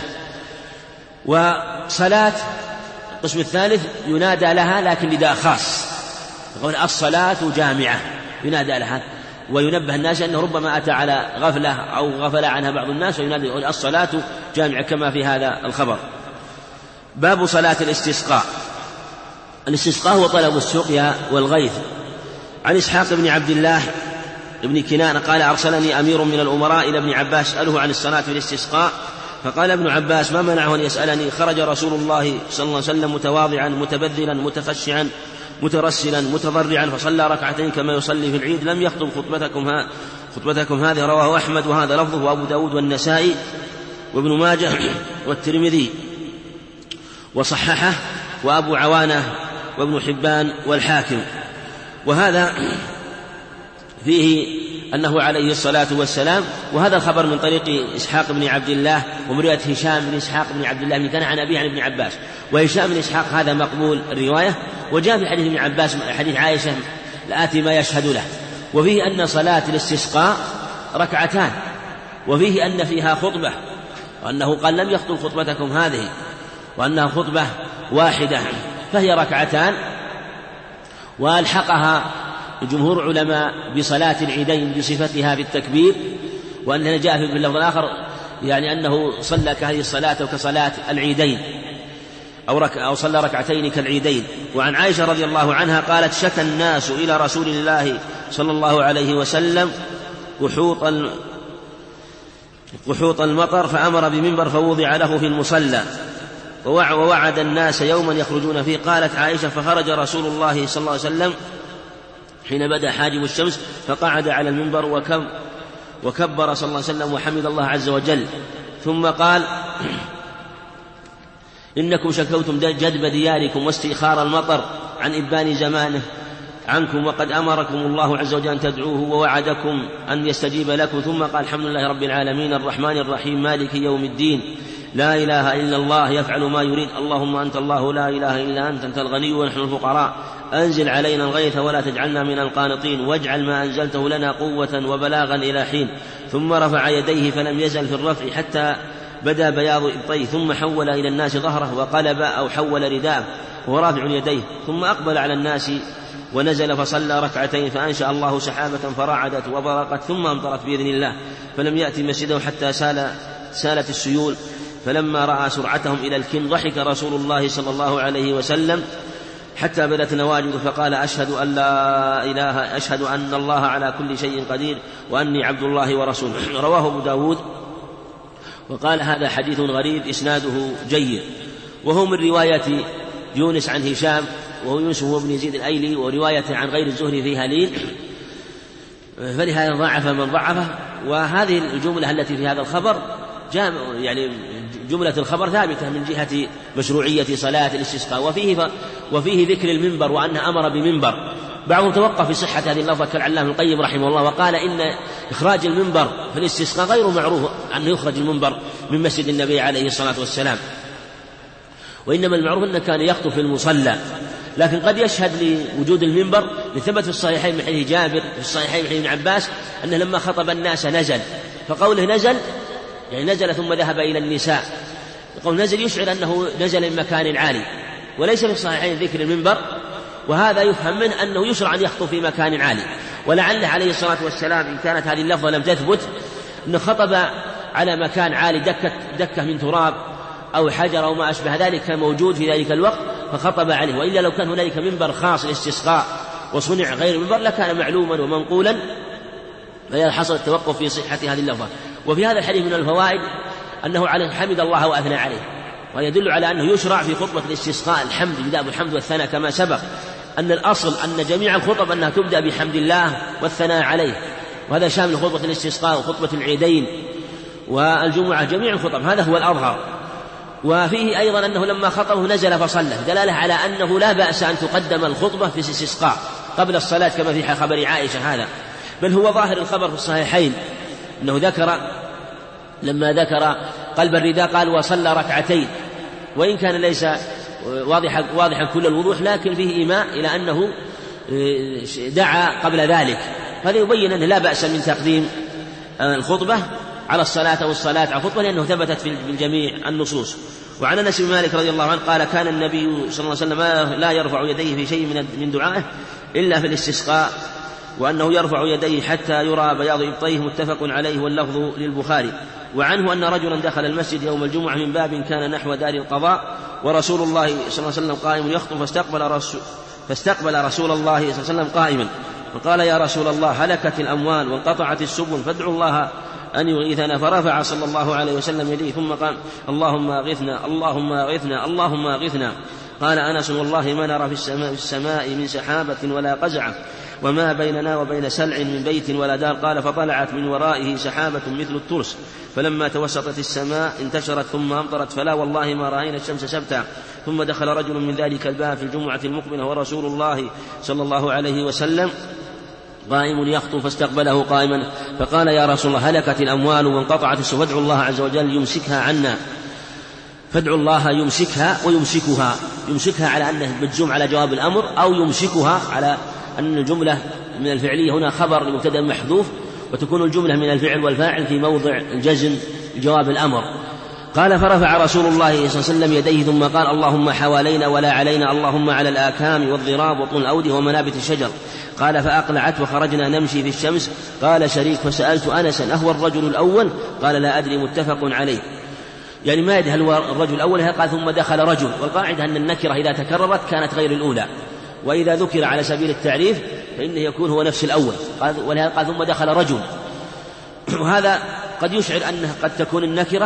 وصلاة القسم الثالث ينادى لها لكن نداء خاص يقول الصلاة جامعة ينادى لها. وينبه الناس أنه ربما أتى على غفلة أو غفل عنها بعض الناس وينادي يقول الصلاة جامعة كما في هذا الخبر. باب صلاة الاستسقاء. الاستسقاء هو طلب السقيا والغيث. عن إسحاق بن عبد الله ابن كنانة قال أرسلني أمير من الأمراء إلى ابن عباس أسأله عن الصلاة في الاستسقاء فقال ابن عباس ما منعه أن يسألني. خرج رسول الله صلى الله عليه وسلم متواضعا متبذلا متخشعا مترسلا متضرعا فصلى ركعتين كما يصلي في العيد لم يخطب خطبتكم, ها خطبتكم هذه. رواه أحمد وهذا لفظه وأبو داود والنسائي وابن ماجه والترمذي وصححه وأبو عوانة وابن حبان والحاكم. وهذا فيه أنه عليه الصلاة والسلام. وهذا الخبر من طريق إسحاق بن عبد الله ومن رواية هشام بن إسحاق بن عبد الله بن كان عن أبيه عن ابن عباس. وهشام بن إسحاق هذا مقبول الرواية. وجاء في حديث ابن عباس حديث عائشة الآتي ما يشهد له. وفيه أن صلاة الاستسقاء ركعتان وفيه أن فيها خطبة وأنه قال لم يخطب خطبتكم هذه وأنها خطبة واحدة فهي ركعتان. وألحقها جمهور علماء بصلاة العيدين بصفتها في التكبير. وأنها جاء في اللفظ الآخر يعني أنه صلى كهذه الصلاة وكصلاة العيدين أو, رك أو صلى ركعتين كالعيدين. وعن عائشة رضي الله عنها قالت شكى الناس إلى رسول الله صلى الله عليه وسلم قحوط قحوط المطر فأمر بمنبر فوضع له في المصلى ووعد الناس يوما يخرجون فيه. قالت عائشة فخرج رسول الله صلى الله عليه وسلم حين بدأ حاجب الشمس فقعد على المنبر وكب وكبر صلى الله عليه وسلم وحمد الله عز وجل ثم قال إنكم شكوتم جدب دياركم واستئخار المطر عن إبان زمانه عنكم وقد أمركم الله عز وجل أن تدعوه ووعدكم أن يستجيب لكم. ثم قال الحمد لله رب العالمين الرحمن الرحيم مالك يوم الدين لا إله إلا الله يفعل ما يريد اللهم أنت الله لا إله إلا أنت أنت الغني ونحن الفقراء أنزل علينا الغيث ولا تجعلنا من القانطين واجعل ما أنزلته لنا قوة وبلاغا إلى حين. ثم رفع يديه فلم يزل في الرفع حتى بدا بياض إبطيه ثم حول إلى الناس ظهره وقلب أو حول رداءه وهو رافع يديه ثم أقبل على الناس ونزل فصلى ركعتين فأنشأ الله سحابة فرعدت وبرقت ثم أمطرت بإذن الله فلم يأتي مسجده حتى سال سالت السيول. فلما رأى سرعتهم إلى الكن ضحك رسول الله صلى الله عليه وسلم حتى بدت نواجذ فقال أشهد أن لا إله أشهد أن الله على كل شيء قدير وأني عبد الله ورسوله. رواه أبو داود وقال هذا حديث غريب إسناده جيد. وهو من رواية يونس عن هشام وهو يونس هو ابن يزيد الأيلي ورواية عن غير الزهري فيها لين فلهذا ضعف من ضعفه. وهذه الجملة التي في هذا الخبر يعني جملة الخبر ثابتة من جهة مشروعية صلاة الاستسقاء، وفيه, ف... وفيه ذكر المنبر وأنه أمر بمنبر. بعضهم توقف في صحة هذه اللفظة كالعلامة القيم رحمه الله، وقال إن إخراج المنبر في الاستسقاء غير معروف أنه يخرج المنبر من مسجد النبي عليه الصلاة والسلام، وإنما المعروف أنه كان يخطب في المصلى، لكن قد يشهد لوجود المنبر لثبت في الصحيحين من حديث جابر في الصحيحين من حديث ابن عباس أنه لما خطب الناس نزل، فقوله نزل يعني نزل ثم ذهب إلى النساء، قول نزل يشعر أنه نزل من مكان عالي، وليس في الصحيحين ذكر المنبر، وهذا يفهم منه أنه يشرع أن يخطب في مكان عالي. ولعله عليه الصلاة والسلام إن كانت هذه اللفظة لم تثبت أنه خطب على مكان عالي دكة, دكة من تراب أو حجر أو ما أشبه ذلك كان موجود في ذلك الوقت فخطب عليه، وإلا لو كان هنالك منبر خاص للاستسقاء وصنع غير المنبر لكان معلوما ومنقولا، فإذا حصل التوقف في صحة هذه اللفظة. وفي هذا الحديث من الفوائد أنه عليه حمد الله وأثنى عليه، ويدل على أنه يشرع في خطبة الاستسقاء الحمد، بدأ بالحمد والثناء كما سبق أن الأصل أن جميع الخطب أنها تبدأ بحمد الله والثناء عليه، وهذا شامل خطبة الاستسقاء وخطبة العيدين والجمعة جميع الخطب، هذا هو الأظهر. وفيه أيضا أنه لما خطبه نزل فصلى، دلالة على أنه لا بأس أن تقدم الخطبة في الاستسقاء قبل الصلاة كما في خبر عائشة هذا، بل هو ظاهر الخبر في الصحيحين أنه ذكر لما ذكر قلب الرداء قال وصلى ركعتين، وإن كان ليس واضحا, واضحا كل الوضوح لكن فيه إيماء إلى أنه دعا قبل ذلك، هذا يبين أنه لا بأس من تقديم الخطبة على الصلاة أو الصلاة على الخطبة لأنه ثبتت في الجميع النصوص. وعن أنس بن مالك رضي الله عنه قال كان النبي صلى الله عليه وسلم لا يرفع يديه في شيء من دعائه إلا في الاستسقاء، وأنه يرفع يديه حتى يرى بياض إبطيه، متفق عليه واللفظ للبخاري. وعنه أن رجلا دخل المسجد يوم الجمعة من باب كان نحو دار القضاء ورسول الله صلى الله عليه وسلم قائم يخطب، فاستقبل رسول, فاستقبل رسول الله صلى الله عليه وسلم قائما وقال يا رسول الله هلكت الأموال وانقطعت السبل فادعوا الله أن يغيثنا، فرفع صلى الله عليه وسلم يديه ثم قال اللهم أغثنا اللهم أغثنا اللهم أغثنا. قال أنس والله ما نرى في السماء, في السماء من سحابة ولا قزعة وما بيننا وبين سلع من بيت ولا دار. قال فطلعت من ورائه سحابة مثل الترس، فلما توسطت السماء انتشرت ثم أمطرت، فلا والله ما رأينا الشمس سبتا. ثم دخل رجل من ذلك الباب في الجمعة المقبلة ورسول الله صلى الله عليه وسلم قائم يخطب، فاستقبله قائما فقال يا رسول الله هلكت الأموال وانقطعت السبل، فادعوا الله عز وجل يمسكها عنا، فادعوا الله يمسكها ويمسكها، يمسكها على أنه بالجمع على جواب الأمر، أو يمسكها على أن الجملة من الفعلية هنا خبر لمبتدأ محذوف، وتكون الجملة من الفعل والفاعل في موضع الجزم جواب الأمر. قال فرفع رسول الله صلى الله عليه وسلم يديه ثم قال اللهم حوالينا ولا علينا، اللهم على الآكام والضراب وطول الأودية ومنابت الشجر. قال فأقلعت وخرجنا نمشي في الشمس. قال شريك فسألت أنسا أهو الرجل الأول؟ قال لا أدري، متفق عليه. يعني ما يدري هل هو الرجل الأول؟ قال ثم دخل رجل، والقاعدة أن النكرة إذا تكررت كانت غير الأولى، وإذا ذكر على سبيل التعريف فإنه يكون هو نفس الأول. ولهذا قال ثم دخل رجل، وهذا قد يشعر أنه قد تكون النكرة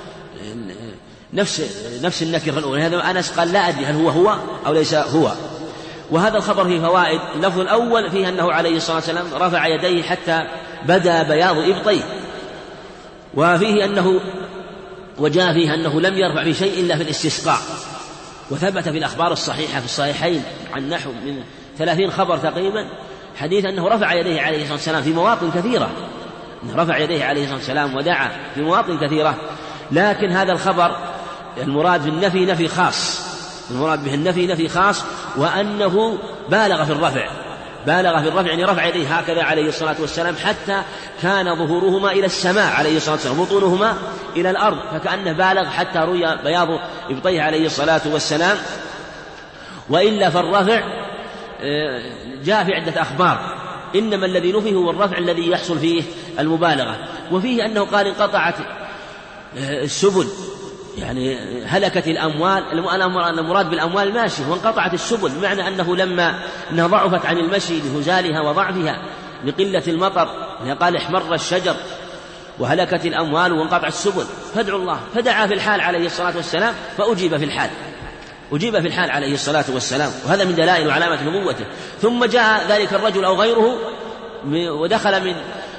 نفس نفس النكرة الأولى. هذا أنس قال لا أدري هل هو هو أو ليس هو. وهذا الخبر فيه فوائد. اللفظ الأول فيه أنه عليه الصلاة والسلام رفع يديه حتى بدا بياض إبطيه، وفيه أنه وجاء فيه أنه لم يرفع في شيء إلا في الاستسقاء، وثبت في الأخبار الصحيحة في الصحيحين عن نحو من ثلاثين خبر تقريبا حديث أنه رفع يديه عليه الصلاة والسلام في مواطن كثيرة، أنه رفع يديه عليه الصلاة والسلام ودعا في مواطن كثيرة. لكن هذا الخبر المراد بالنفي نفي خاص، المراد به النفي نفي خاص، وأنه بالغ في الرفع، بالغ في الرفع يعني رفع يديه هكذا عليه الصلاة والسلام حتى كان ظهورهما إلى السماء عليه الصلاة والسلام، بطونهما إلى الأرض، فكأنه بالغ حتى رؤي بياض إبطيه عليه الصلاة والسلام. وإلا فالرفع جاء في عدة أخبار، إنما الذي نفي هو الرفع الذي يحصل فيه المبالغة. وفيه أنه قال انقطعت السبل، يعني هلكت الأموال، المراد بالأموال الماشي، وانقطعت السبل بمعنى أنه لما أنها ضعفت عن المشي لهزالها وضعفها لقلة المطر، قال احمر الشجر وهلكت الأموال وانقطعت السبل فادعوا الله، فدعا في الحال عليه الصلاة والسلام فأجيب في الحال، أجيب في الحال عليه الصلاة والسلام، وهذا من دلائل وعلامة نبوته. ثم جاء ذلك الرجل أو غيره ودخل من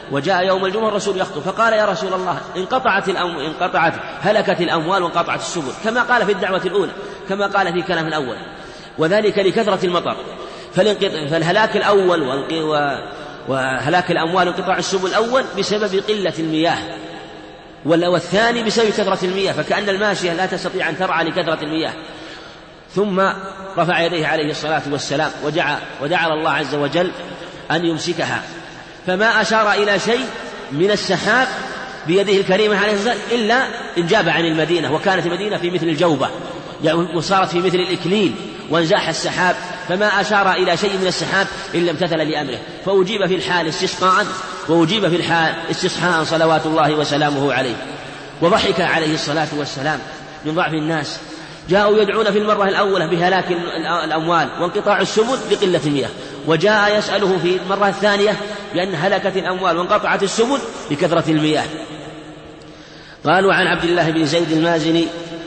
وجاء يوم الجمعة الرسول يخطب فقال يا رسول الله انقطعت الأم... انقطعت هلكت الأموال وانقطعت السبل، كما قال في الدعوة الأولى، كما قال في كلام الأول، وذلك لكثرة المطر. فالهلاك الأول وهلاك الأموال وانقطاع السبل الأول بسبب قلة المياه، والثاني بسبب كثرة المياه، فكأن الماشية لا تستطيع أن ترعى لكثرة المياه. ثم رفع يديه عليه الصلاة والسلام ودعا الله عز وجل أن يمسكها، فما أشار إلى شيء من السحاب بيده الكريمة عليه الصلاة والسلام إلا انجاب عن المدينة، وكانت المدينة في مثل الجوبة وصارت في مثل الإكليل وانزاح السحاب، فما أشار إلى شيء من السحاب إلا امتثل لأمره، فأجيب في الحال استسقاء وأجيب في الحال استصحاء صلوات الله وسلامه عليه. وضحك عليه الصلاة والسلام من ضعف الناس، جاءوا يدعون في المرة الأولى بهلاك الأموال وانقطاع السبل لقلة المياه، وجاء يسأله في المرة الثانية بأن هلكت الأموال وانقطعت السبل لكثرة المياه. قالوا عن عبد الله بن زيد المازني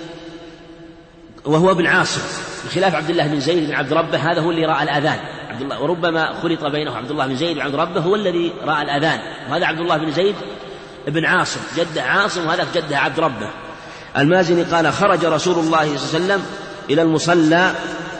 وهو ابن عاصم، بخلاف عبد الله بن زيد بن عبد ربه، هذا هو اللي رأى الأذان عبد الله، وربما خلط بينه عبد الله بن زيد وعبد ربه هو الذي رأى الأذان، وهذا عبد الله بن زيد بن عاصم جده عاصم، وهذا جده عبد ربه. المازني قال خرج رسول الله صلى الله عليه وسلم إلى المصلى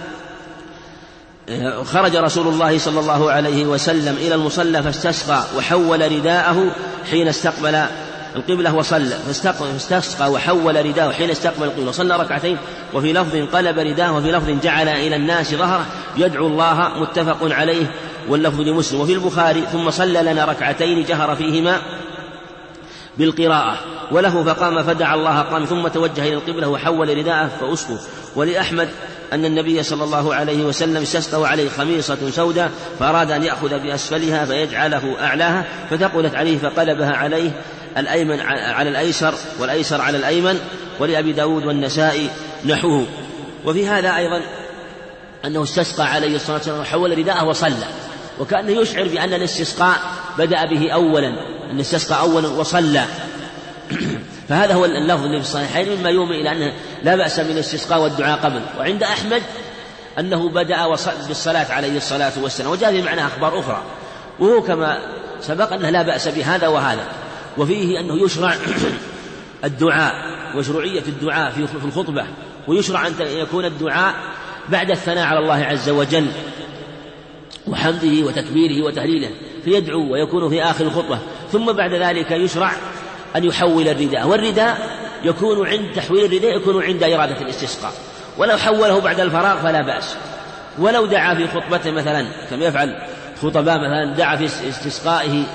خرج رسول الله صلى الله عليه وسلم إلى المصلى فاستسقى وحول رداءه حين استقبل القبلة وصلى، فاستسقى وحول رداءه حين استقبل القبلة وصلى ركعتين، وفي لفظ قلب رداءه، وفي لفظ جعل إلى الناس ظهره يدعو الله، متفق عليه واللفظ لمسلم. وفي البخاري ثم صلى لنا ركعتين جهر فيهما بالقراءة، وله فقام فدعا الله قام ثم توجه إلى القبلة وحول رداءه فأسقوا. ولأحمد أن النبي صلى الله عليه وسلم استسقى عليه خميصة سوداء فأراد أن يأخذ بأسفلها فيجعله أعلاها فثقلت عليه فقلبها عليه الأيمن على الأيسر والأيسر على الأيمن. ولأبي داود والنسائي نحوه. وفي هذا أيضا أنه استسقى عليه الصلاة والسلام وحول رداءه وصلى، وكأنه يشعر بأن الاستسقاء بدأ به أولا، أن استسقى أولا وصلى فهذا هو اللفظ اللي في الصحيحين مما يومي إلى أنه لا بأس من الاستسقاء والدعاء قبل. وعند أحمد أنه بدأ بالصلاة عليه الصلاة والسلام، وجاء في معنى أخبار أخرى، وهو كما سبق أنه لا بأس بهذا وهذا. وفيه أنه يشرع الدعاء ومشروعية الدعاء في الخطبة، ويشرع أن يكون الدعاء بعد الثناء على الله عز وجل وحمده وتكبيره وتهليله، فيدعو ويكون في آخر الخطبة. ثم بعد ذلك يشرع أن يحول الرداء، والرداء يكون عند تحويل الرداء يكون عند إرادة الاستسقاء، ولو حوله بعد الفراغ فلا بأس. ولو دعا في خطبته مثلا كما يفعل خطباء مثلا، دعا في استسقائه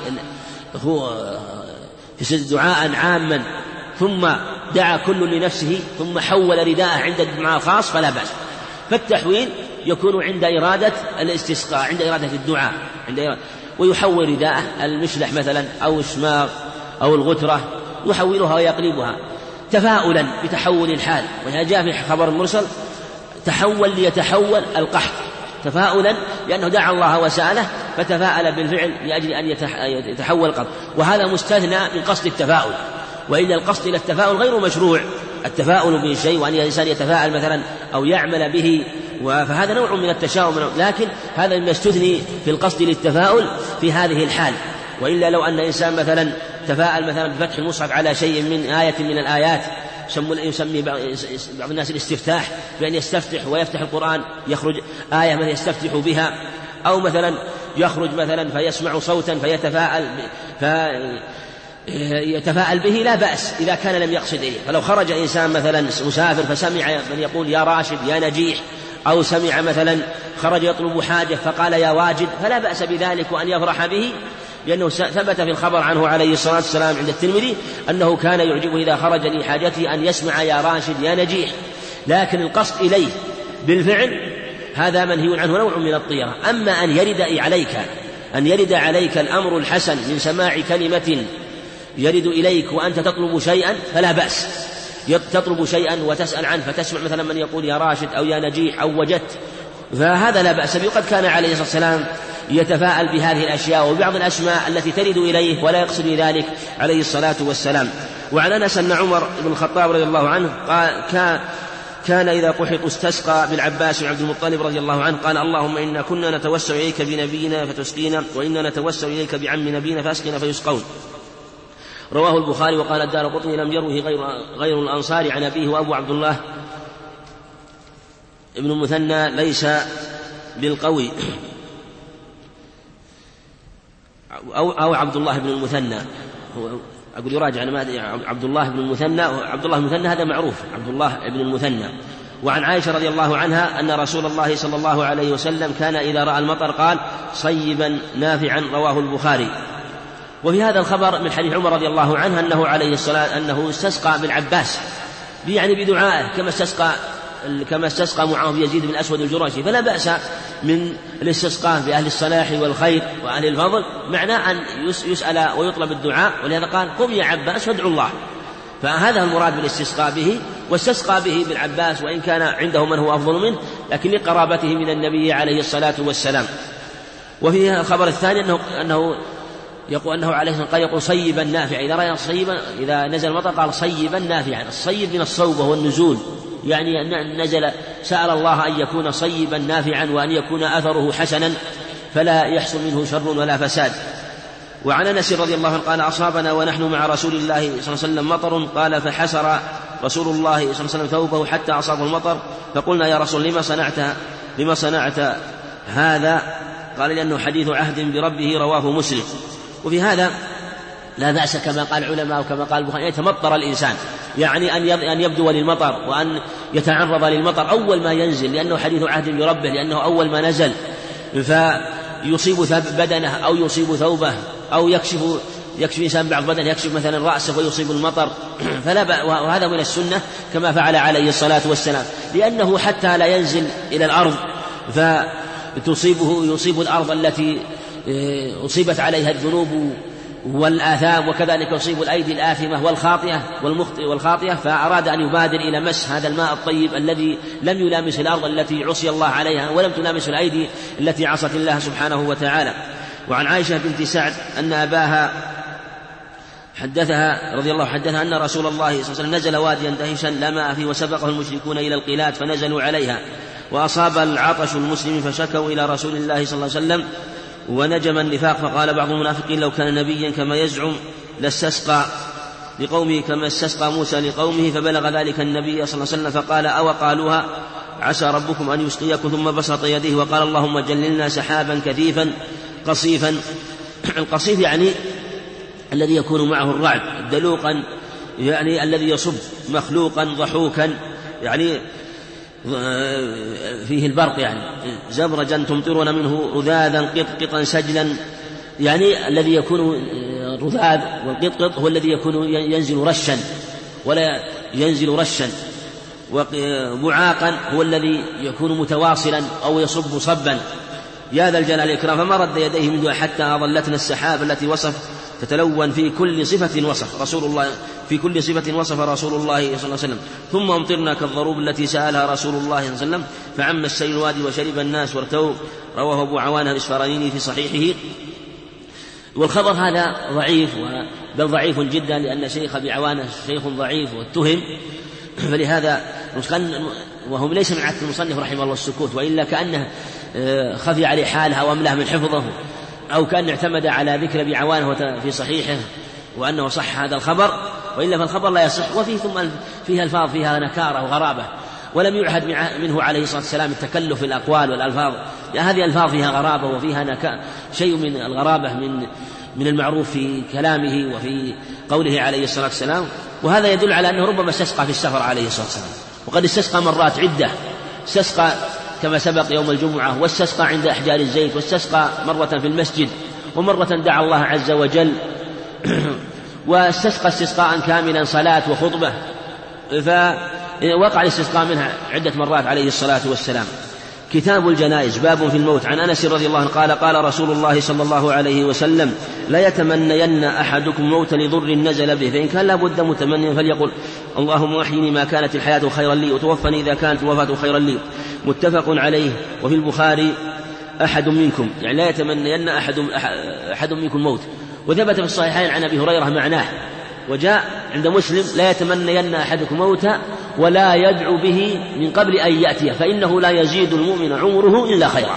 دعاء عاما ثم دعا كل لنفسه ثم حول رداءه عند الدعاء الخاص فلا بأس. فالتحويل يكون عند إرادة الاستسقاء، عند إرادة الدعاء، عند إرادة ويحول رداءه المشلح مثلا أو الشماغ أو الغترة يحولها ويقلبها تفاؤلا بتحول الحال. وهذا جاء في خبر المرسل تحول ليتحول القحط، تفاؤلا لأنه دعا الله وسأله فتفاءل بالفعل لأجل أن يتحول القحط، وهذا مستثنى من قصد التفاؤل، وإلا القصد إلى التفاؤل غير مشروع، التفاؤل بالشيء وأن الإنسان يتفاءل مثلا أو يعمل به، فهذا نوع من التشاؤم، لكن هذا مما يستثني في القصد للتفاؤل في هذه الحال. وإلا لو أن إنسان مثلا تفاءل مثلا بفتح المصحف على شيء من آية من الآيات، يسمي بعض الناس الاستفتاح بأن يستفتح ويفتح القرآن يخرج آية من يستفتح بها، أو مثلا يخرج مثلا فيسمع صوتا فيتفاءل فيتفاءل به لا بأس إذا كان لم يقصد إليه. فلو خرج إنسان مثلا مسافر فسمع من يقول يا راشد يا نجيح، أو سمع مثلا خرج يطلب حاجة فقال يا واجد، فلا بأس بذلك وأن يفرح به، لأنه ثبت في الخبر عنه عليه الصلاة والسلام عند الترمذي أنه كان يعجبه إذا خرج لحاجته أن يسمع يا راشد يا نجيح. لكن القصد إليه بالفعل هذا منهي عنه، نوع من الطيرة. أما أن يرد عليك أن يرد عليك الأمر الحسن من سماع كلمة يرد إليك وأنت تطلب شيئا فلا بأس، تطلب شيئا وتسأل عنه فتسمع مثلا من يقول يا راشد أو يا نجيح أو وجدت، فهذا لا بأس به. قد كان عليه الصلاة والسلام يتفاءل بهذه الأشياء وبعض الأسماء التي ترد إليه ولا يقصد ذلك عليه الصلاة والسلام. وعن أنس أن عمر بن الخطاب رضي الله عنه قال كان إذا قحط استسقى بالعباس بن عبد المطلب رضي الله عنه قال اللهم إنا كنا نتوسل إليك بنبينا فتسقينا وإنا نتوسل إليك بعم نبينا فأسقنا فيسقون. رواه البخاري. وقال الدارقطني لم يروه غير, غير الأنصار عن أبيه. وأبو عبد الله ابن المثنى ليس بالقوي أو, أو عبد الله بن المثنى، أقول يراجع أنا ما أدري، عبد الله بن المثنى. عبد الله بن المثنى هذا معروف، عبد الله بن المثنى. وعن عائشة رضي الله عنها أن رسول الله صلى الله عليه وسلم كان إذا رأى المطر قال صيبا نافعا. رواه البخاري. وفي هذا الخبر من حديث عمر رضي الله عنه أنه عليه الصلاة أنه استسقى بالعباس يعني بدعائه كما استسقى كما استسقى معه يزيد بن أسود الجراشي، فلا بأس من الاستسقاء بأهل الصلاح والخير وأهل الفضل، معناه أن يسأل ويطلب الدعاء. ولهذا قال قم يا عباس وادعو الله، فهذا المراد بالاستسقاء به. واستسقى به بالعباس وإن كان عنده من هو أفضل منه، لكن لقرابته من النبي عليه الصلاة والسلام. وفي الخبر الثاني أنه, أنه يقول أنه عليه الصلاة والسلام يقول صيبا نافعا، إذا رأى صيبا إذا نزل المطر قال صيبا نافعا. الصيب من الصوب وهو النزول، يعني أن نزل سأل الله أن يكون صيبا نافعا وأن يكون أثره حسنا فلا يحصل منه شر ولا فساد. وعن أنس رضي الله عنه قال أصابنا ونحن مع رسول الله صلى الله عليه وسلم مطر، قال فحسر رسول الله صلى الله عليه وسلم ثوبه حتى أصابه المطر، فقلنا يا رسول لما صنعت لما صنعت هذا؟ قال لأنه حديث عهد بربه. رواه مسلم. وفي هذا لا بأس كما قال العلماء وكما قال البخاري يتمطر الإنسان، يعني أن يبدو للمطر وأن يتعرض للمطر أول ما ينزل، لأنه حديث عهد بربه، لأنه أول ما نزل فيصيب بدنه أو يصيب ثوبه أو يكشف يكشف إنسان بعض بدنه، يكشف مثلا رأسه ويصيب المطر فلا بأ، وهذا من السنة كما فعل عليه الصلاة والسلام، لأنه حتى لا ينزل إلى الأرض فتصيبه يصيب الأرض التي أصيبت عليها الذنوب والآثام، وكذلك يصيب الأيدي الآثمة والخاطئة والمخطئ والخاطئة، فأراد أن يبادر إلى مس هذا الماء الطيب الذي لم يلامس الأرض التي عصي الله عليها ولم تلامس الأيدي التي عصت الله سبحانه وتعالى. وعن عائشة بنت سعد أن أباها حدثها رضي الله حدثها أن رسول الله صلى الله عليه وسلم نزل واديا دهشا لا ماء فيه وسبقه المشركون إلى القلاد فنزلوا عليها، وأصاب العطش المسلم فشكوا إلى رسول الله صلى الله عليه وسلم ونجم النفاق، فقال بعض المنافقين لو كان نبيا كما يزعم لاستسقى لقومه كما استسقى موسى لقومه، فبلغ ذلك النبي صلى الله عليه وسلم فقال أو قالوها عسى ربكم أن يسقيكم، ثم بسط يديه وقال اللهم جللنا سحابا كثيفا قصيفا. القصيف يعني الذي يكون معه الرعد، دلوقا يعني الذي يصب، مخلوقا ضحوكا يعني فيه البرق، يعني زبرجا تمطرون منه رذاذا قطقطا سجلا، يعني الذي يكون رذاذ والقطقط هو الذي يكون ينزل رشا ولا ينزل رشا، وبعاقا هو الذي يكون متواصلا أو يصب صبا. يا ذا الجلال والإكرام، فما رد يديه منه حتى أظلتنا السحاب التي وصف تتلون في كل صفة وصف رسول الله في كل صفة وصف رسول الله صلى الله عليه وسلم، ثم أمطرنا كالضروب التي سألها رسول الله صلى الله عليه وسلم، فعم السيل الوادي وشرب الناس وارتووا. رواه أبو عوانة الإسفرايني في صحيحه. والخبر هذا ضعيف، بل ضعيف جدا، لأن شيخ أبي عوانة شيخ ضعيف واتهم، فلهذا وهو ليس من عادة المصنف رحمه الله السكوت، وإلا كأنه خفي عليه حالها وأملاه من حفظه، أو كأن اعتمد على ذكر أبي عوانة في صحيحه وأنه صح هذا الخبر، وإلا فالخبر لا يصح. وفيه ثم فيها الفاظ فيها نكارة وغرابة، ولم يعهد منه عليه الصلاة والسلام التكلف في الأقوال والألفاظ، يعني هذه الألفاظ فيها غرابة وفيها نكا شيء من الغرابة من من المعروف في كلامه وفي قوله عليه الصلاة والسلام. وهذا يدل على أنه ربما استسقى في السفر عليه الصلاة والسلام، وقد استسقى مرات عدة، استسقى كما سبق يوم الجمعة، واستسقى عند أحجار الزيت، واستسقى مرة في المسجد، ومرة دعا الله عز وجل، واستسقى استسقاء كاملا صلاة وخطبة، فوقع الاستسقاء منها عدة مرات عليه الصلاة والسلام. كتاب الجنائز، باب في الموت. عن أنس رضي الله عنه قال قال رسول الله صلى الله عليه وسلم لا يتمنين أحدكم موت لضر نزل به، فإن كان لابد متمنيا فليقل اللهم أحيني ما كانت الحياة خيرا لي وتوفني إذا كانت الوفاة خيرا لي. متفق عليه. وفي البخاري أحد منكم، يعني لا يتمنين أحد, أحد منكم موت. وثبت في الصحيحين عن أبي هريرة معناه، وجاء عند مسلم لا يتمنين أحدكم موت ولا يدعو به من قبل أن يأتيه، فإنه لا يزيد المؤمن عمره إلا خيرا.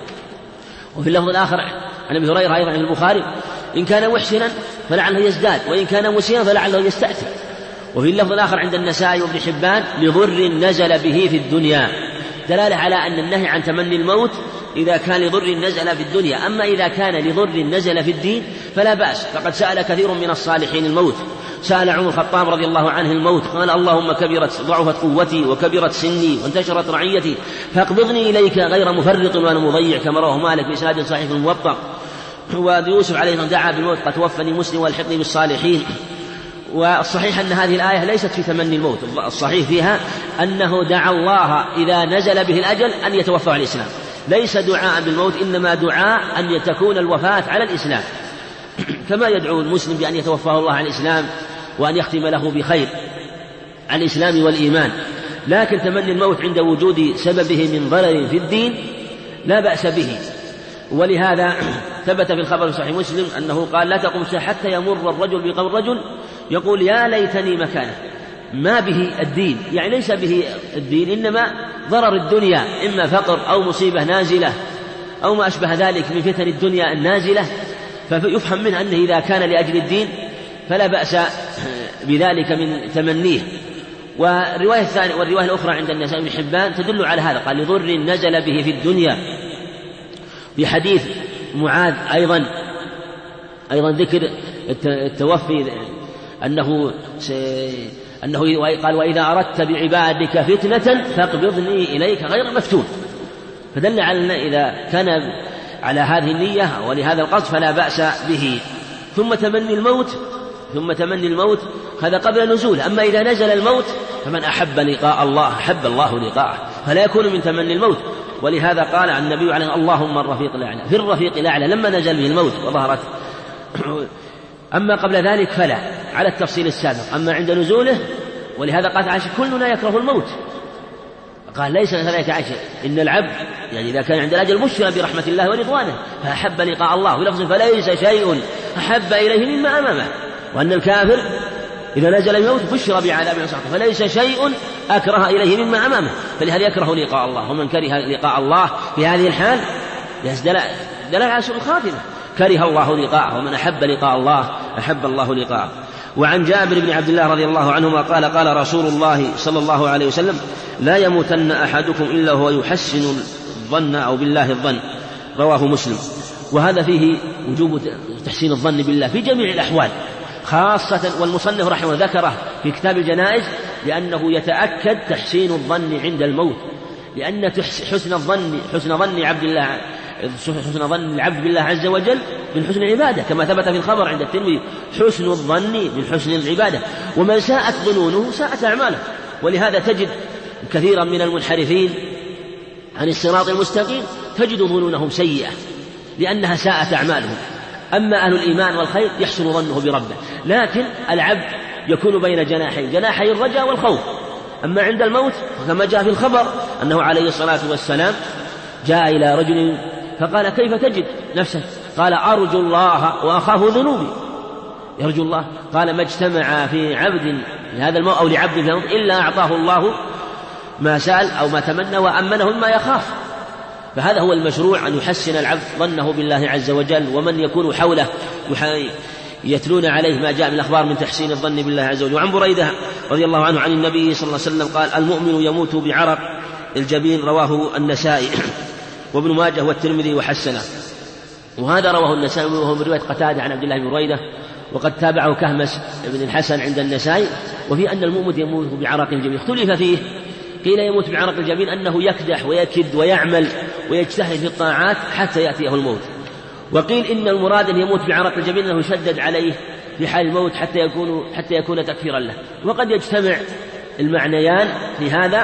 وفي اللفظ الآخر عن أبي هريرة أيضا عن البخاري: إن كان محسنا فلعله يزداد، وإن كان مسيئا فلعله يستأثر. وفي اللفظ الآخر عند النسائي وابن حبان: لضر نزل به في الدنيا، دلالة على أن النهي عن تمني الموت إذا كان لضر نزل في الدنيا. أما إذا كان لضر نزل في الدين فلا بأس، فقد سأل كثير من الصالحين الموت. سأل عمر الخطاب رضي الله عنه الموت، قال: اللهم كبرت ضعفت قوتي وكبرت سني وانتشرت رعيتي فاقبضني إليك غير مفرط ولا مضيع، كما رواه مالك بإسناد صحيح في الموطأ. ويوسف عليه السلام دعا بالموت: قد توفني مسلم والحقني بالصالحين. والصحيح أن هذه الآية ليست في تمني الموت، الصحيح فيها أنه دعا الله إذا نزل به الأجل أن يتوفى على الإسلام، ليس دعاء بالموت، إنما دعاء أن تكون الوفاة على الإسلام، كما يدعو المسلم بأن يتوفاه الله على الإسلام وأن يختم له بخير على الإسلام والإيمان. لكن تمني الموت عند وجود سببه من ضرر في الدين لا بأس به. ولهذا ثبت في الخبر في صحيح مسلم أنه قال: لا تقم الساعة حتى يمر الرجل بقبر رجل يقول: يا ليتني مكانه، ما به الدين، يعني ليس به الدين إنما ضرر الدنيا، إما فقر أو مصيبة نازلة أو ما أشبه ذلك من فتن الدنيا النازلة، فيفهم منه أنه إذا كان لأجل الدين فلا بأس بذلك من تمنيه. والرواية الثانية والرواية الأخرى عند النسائي بن حبان تدل على هذا، قال: لضر نزل به في الدنيا. في حديث معاذ أيضا أيضا ذكر التوفي أنه أنه قال: وإذا أردت بعبادك فتنة فاقبضني إليك غير مفتون. فدل على أن إذا كان على هذه النية ولهذا القصد فلا بأس به. ثم تمني الموت ثم تمني الموت هذا قبل نزوله. أما إذا نزل الموت فمن أحب لقاء الله أحب الله لقاءه، فلا يكون من تمني الموت. ولهذا قال عن النبي عليه: اللهم الرفيق الأعلى، في الرفيق الأعلى لما نزل به الموت وظهرت. أما قبل ذلك فلا، على التفصيل السابق. أما عند نزوله، ولهذا قالت عائشة: كلنا يكره الموت. قال: ليس كذلك عائشة، إن العبد يعني إذا كان عند الأجل بشر برحمة الله ورضوانه فأحب لقاء الله، ولفظ فليس شيء أحب إليه مما أمامه. وأن الكافر إذا نزل الموت بشر بعذاب وسخط، فليس شيء أكره إليه مما أمامه، فلهذا يكره لقاء الله. ومن كره لقاء الله في هذه الحال دلالة على سوء الخاتمة، كره الله لقاءه. ومن أحب لقاء الله أحب الله لقاءه. وعن جابر بن عبد الله رضي الله عنهما قال: قال رسول الله صلى الله عليه وسلم: لا يموتن أحدكم إلا هو يحسن الظن أو بالله الظن، رواه مسلم. وهذا فيه وجوب تحسين الظن بالله في جميع الأحوال، خاصة والمصنف رحمه ذكره في كتاب الجنائز لأنه يتأكد تحسين الظن عند الموت، لأن حسن الظن حسن ظن عبد الله حسن ظن العبد بالله عز وجل من حسن العبادة، كما ثبت في الخبر عند الترمذي: حسن الظن من حسن العبادة، ومن ساءت ظنونه ساءت أعماله. ولهذا تجد كثيرا من المنحرفين عن الصراط المستقيم تجد ظنونهم سيئة لأنها ساءت أعمالهم. أما أهل الإيمان والخير يحسن ظنه بربه. لكن العبد يكون بين جناحين، جناحي الرجاء والخوف. أما عند الموت كما جاء في الخبر أنه عليه الصلاة والسلام جاء إلى رجل فقال: كيف تجد نفسك؟ قال: أرجو الله وأخاف ذنوبي. يرجو الله، قال: ما اجتمع في عبد لهذا الموت أو لعبد في الموت إلا أعطاه الله ما سأل أو ما تمنى وأمنه مما يخاف. فهذا هو المشروع، أن يحسن العبد ظنه بالله عز وجل، ومن يكون حوله يتلون عليه ما جاء من الأخبار من تحسين الظن بالله عز وجل. وعن بريدة رضي الله عنه عن النبي صلى الله عليه وسلم قال: المؤمن يموت بعرق الجبين، رواه النسائي وابن ماجه والترمذي وحسنه. وهذا رواه النسائي وهو من رواية قتادة عن عبد الله بن بريدة، وقد تابعه كهمس بن الحسن عند النسائي. وفي أن المؤمن يموت بعرق الجبين اختلف فيه، قيل يموت بعرق الجبين أنه يكدح ويكد ويعمل ويجتهد في الطاعات حتى يأتيه الموت، وقيل إن المراد أن يموت بعرق الجبين أنه يشدد عليه في حال الموت حتى يكون, حتى يكون تكفيرا له. وقد يجتمع المعنيان في هذا،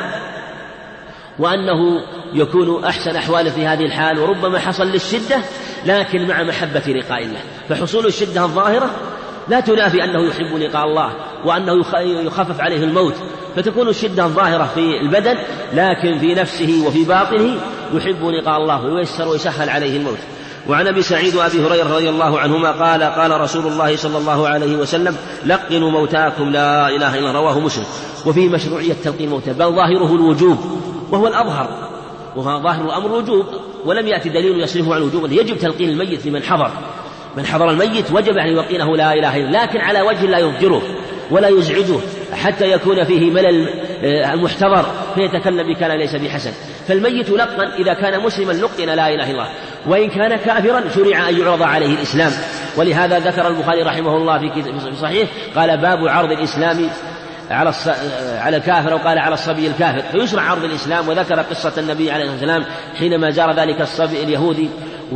وأنه يكون أحسن أحواله في هذه الحال، وربما حصل للشدة لكن مع محبة لقاء الله. فحصول الشدة الظاهرة لا تنافي أنه يحب لقاء الله وأنه يخفف عليه الموت، فتكون الشدة الظاهرة في البدن لكن في نفسه وفي باطنه يحب لقاء الله وييسر ويسهل عليه الموت. وعن أبي سعيد وأبي هريرة رضي الله عنهما قال قال رسول الله صلى الله عليه وسلم لقنوا موتاكم لا إله إلا الله، رواه مسلم. وفيه مشروعية تلقين الموتى، بل ظاهره الوجوب وهو الأظهر، وهو ظاهر الأمر الوجوب، ولم يأتي دليل يصرفه عن الوجوب. يجب تلقين الميت لمن حضر، من حضر الميت وجب أن يلقينه لا إله إلا الله، لكن على وجه لا يضجره ولا يزعجه حتى يكون فيه ملل المحتضر فيتكلم بكلام ليس بحسن. فالميت يلقن إذا كان مسلما لقن لا إله إلا الله، وإن كان كافرا شرع أن يعرض عليه الإسلام. ولهذا ذكر البخاري رحمه الله في صحيح قال باب عرض الإسلام على على الكافر، أو قال على الصبي الكافر، فيشرع عرض الإسلام. وذكر قصة النبي عليه الصلاة والسلام حينما زار ذلك الصبي اليهودي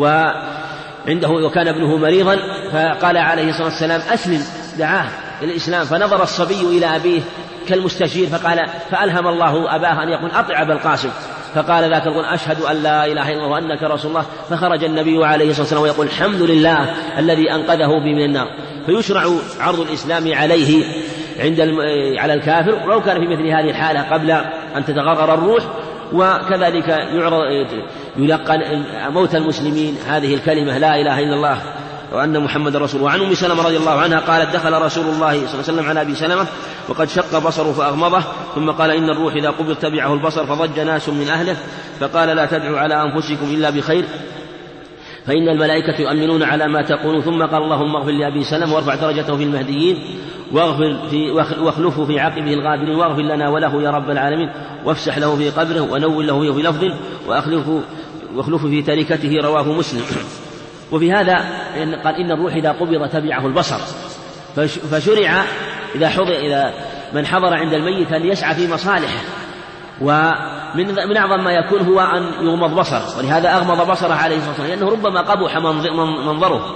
وعنده وكان ابنه مريضا، فقال عليه الصلاة والسلام أسلم، دعاه إلى الإسلام، فنظر الصبي إلى أبيه كالمستشير، فقال فألهم الله أباه أن يقول أطع أبا القاسم، فقال ذاك القول أشهد أن لا إله إلا الله وأنك رسول الله، فخرج النبي عليه الصلاة والسلام ويقول الحمد لله الذي أنقذه بي من النار. فيشرع عرض الإسلام عليه عند على الكافر ولو كان في مثل هذه الحالة قبل أن تتغرر الروح. وكذلك يعرض يلقن موت المسلمين هذه الكلمة لا إله إلا الله وأن محمد رسول. وعن أم سلمة رضي الله عنها قالت دخل رسول الله صلى الله عليه وسلم على أبي سلمة وقد شق بصره فأغمضه، ثم قال إن الروح إذا قبض تبعه البصر، فضج ناس من أهله فقال لا تدعوا على أنفسكم إلا بخير فإن الملائكة يؤمنون على ما تقولون. ثم قال اللهم اغفر لأبي سلمة وارفع درجته في المهديين واغفر في واخلفه في عقبه الغابرين، واغفر لنا وله يا رب العالمين، وافسح له في قبره ونول له في لفظ واخلفه واخلفه في تركته، رواه مسلم. وفي هذا قال إن الروح إذا قبض تبعه البصر، فشرع إذا حضر إذا من حضر عند الميت أن يسعى في مصالحه، ومن من أعظم ما يكون هو أن يغمض بصره، ولهذا أغمض بصره عليه الصلاة والسلام لأنه ربما قبح منظره